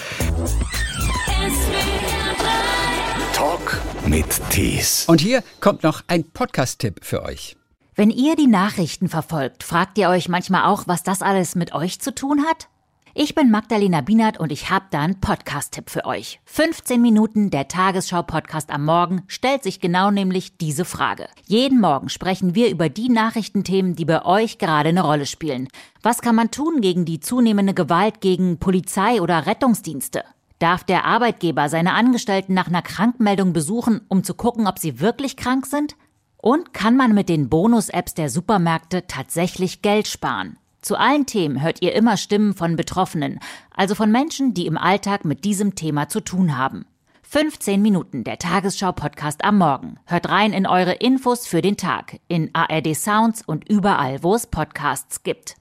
Talk mit Tees. Und hier kommt noch ein Podcast-Tipp für euch. Wenn ihr die Nachrichten verfolgt, fragt ihr euch manchmal auch, was das alles mit euch zu tun hat? Ich bin Magdalena Bienert und ich habe da einen Podcast-Tipp für euch. fünfzehn Minuten, der Tagesschau-Podcast am Morgen, stellt sich genau nämlich diese Frage. Jeden Morgen sprechen wir über die Nachrichtenthemen, die bei euch gerade eine Rolle spielen. Was kann man tun gegen die zunehmende Gewalt gegen Polizei oder Rettungsdienste? Darf der Arbeitgeber seine Angestellten nach einer Krankmeldung besuchen, um zu gucken, ob sie wirklich krank sind? Und kann man mit den Bonus-Apps der Supermärkte tatsächlich Geld sparen? Zu allen Themen hört ihr immer Stimmen von Betroffenen, also von Menschen, die im Alltag mit diesem Thema zu tun haben. fünfzehn Minuten, der Tagesschau-Podcast am Morgen. Hört rein in eure Infos für den Tag, in A R D Sounds und überall, wo es Podcasts gibt.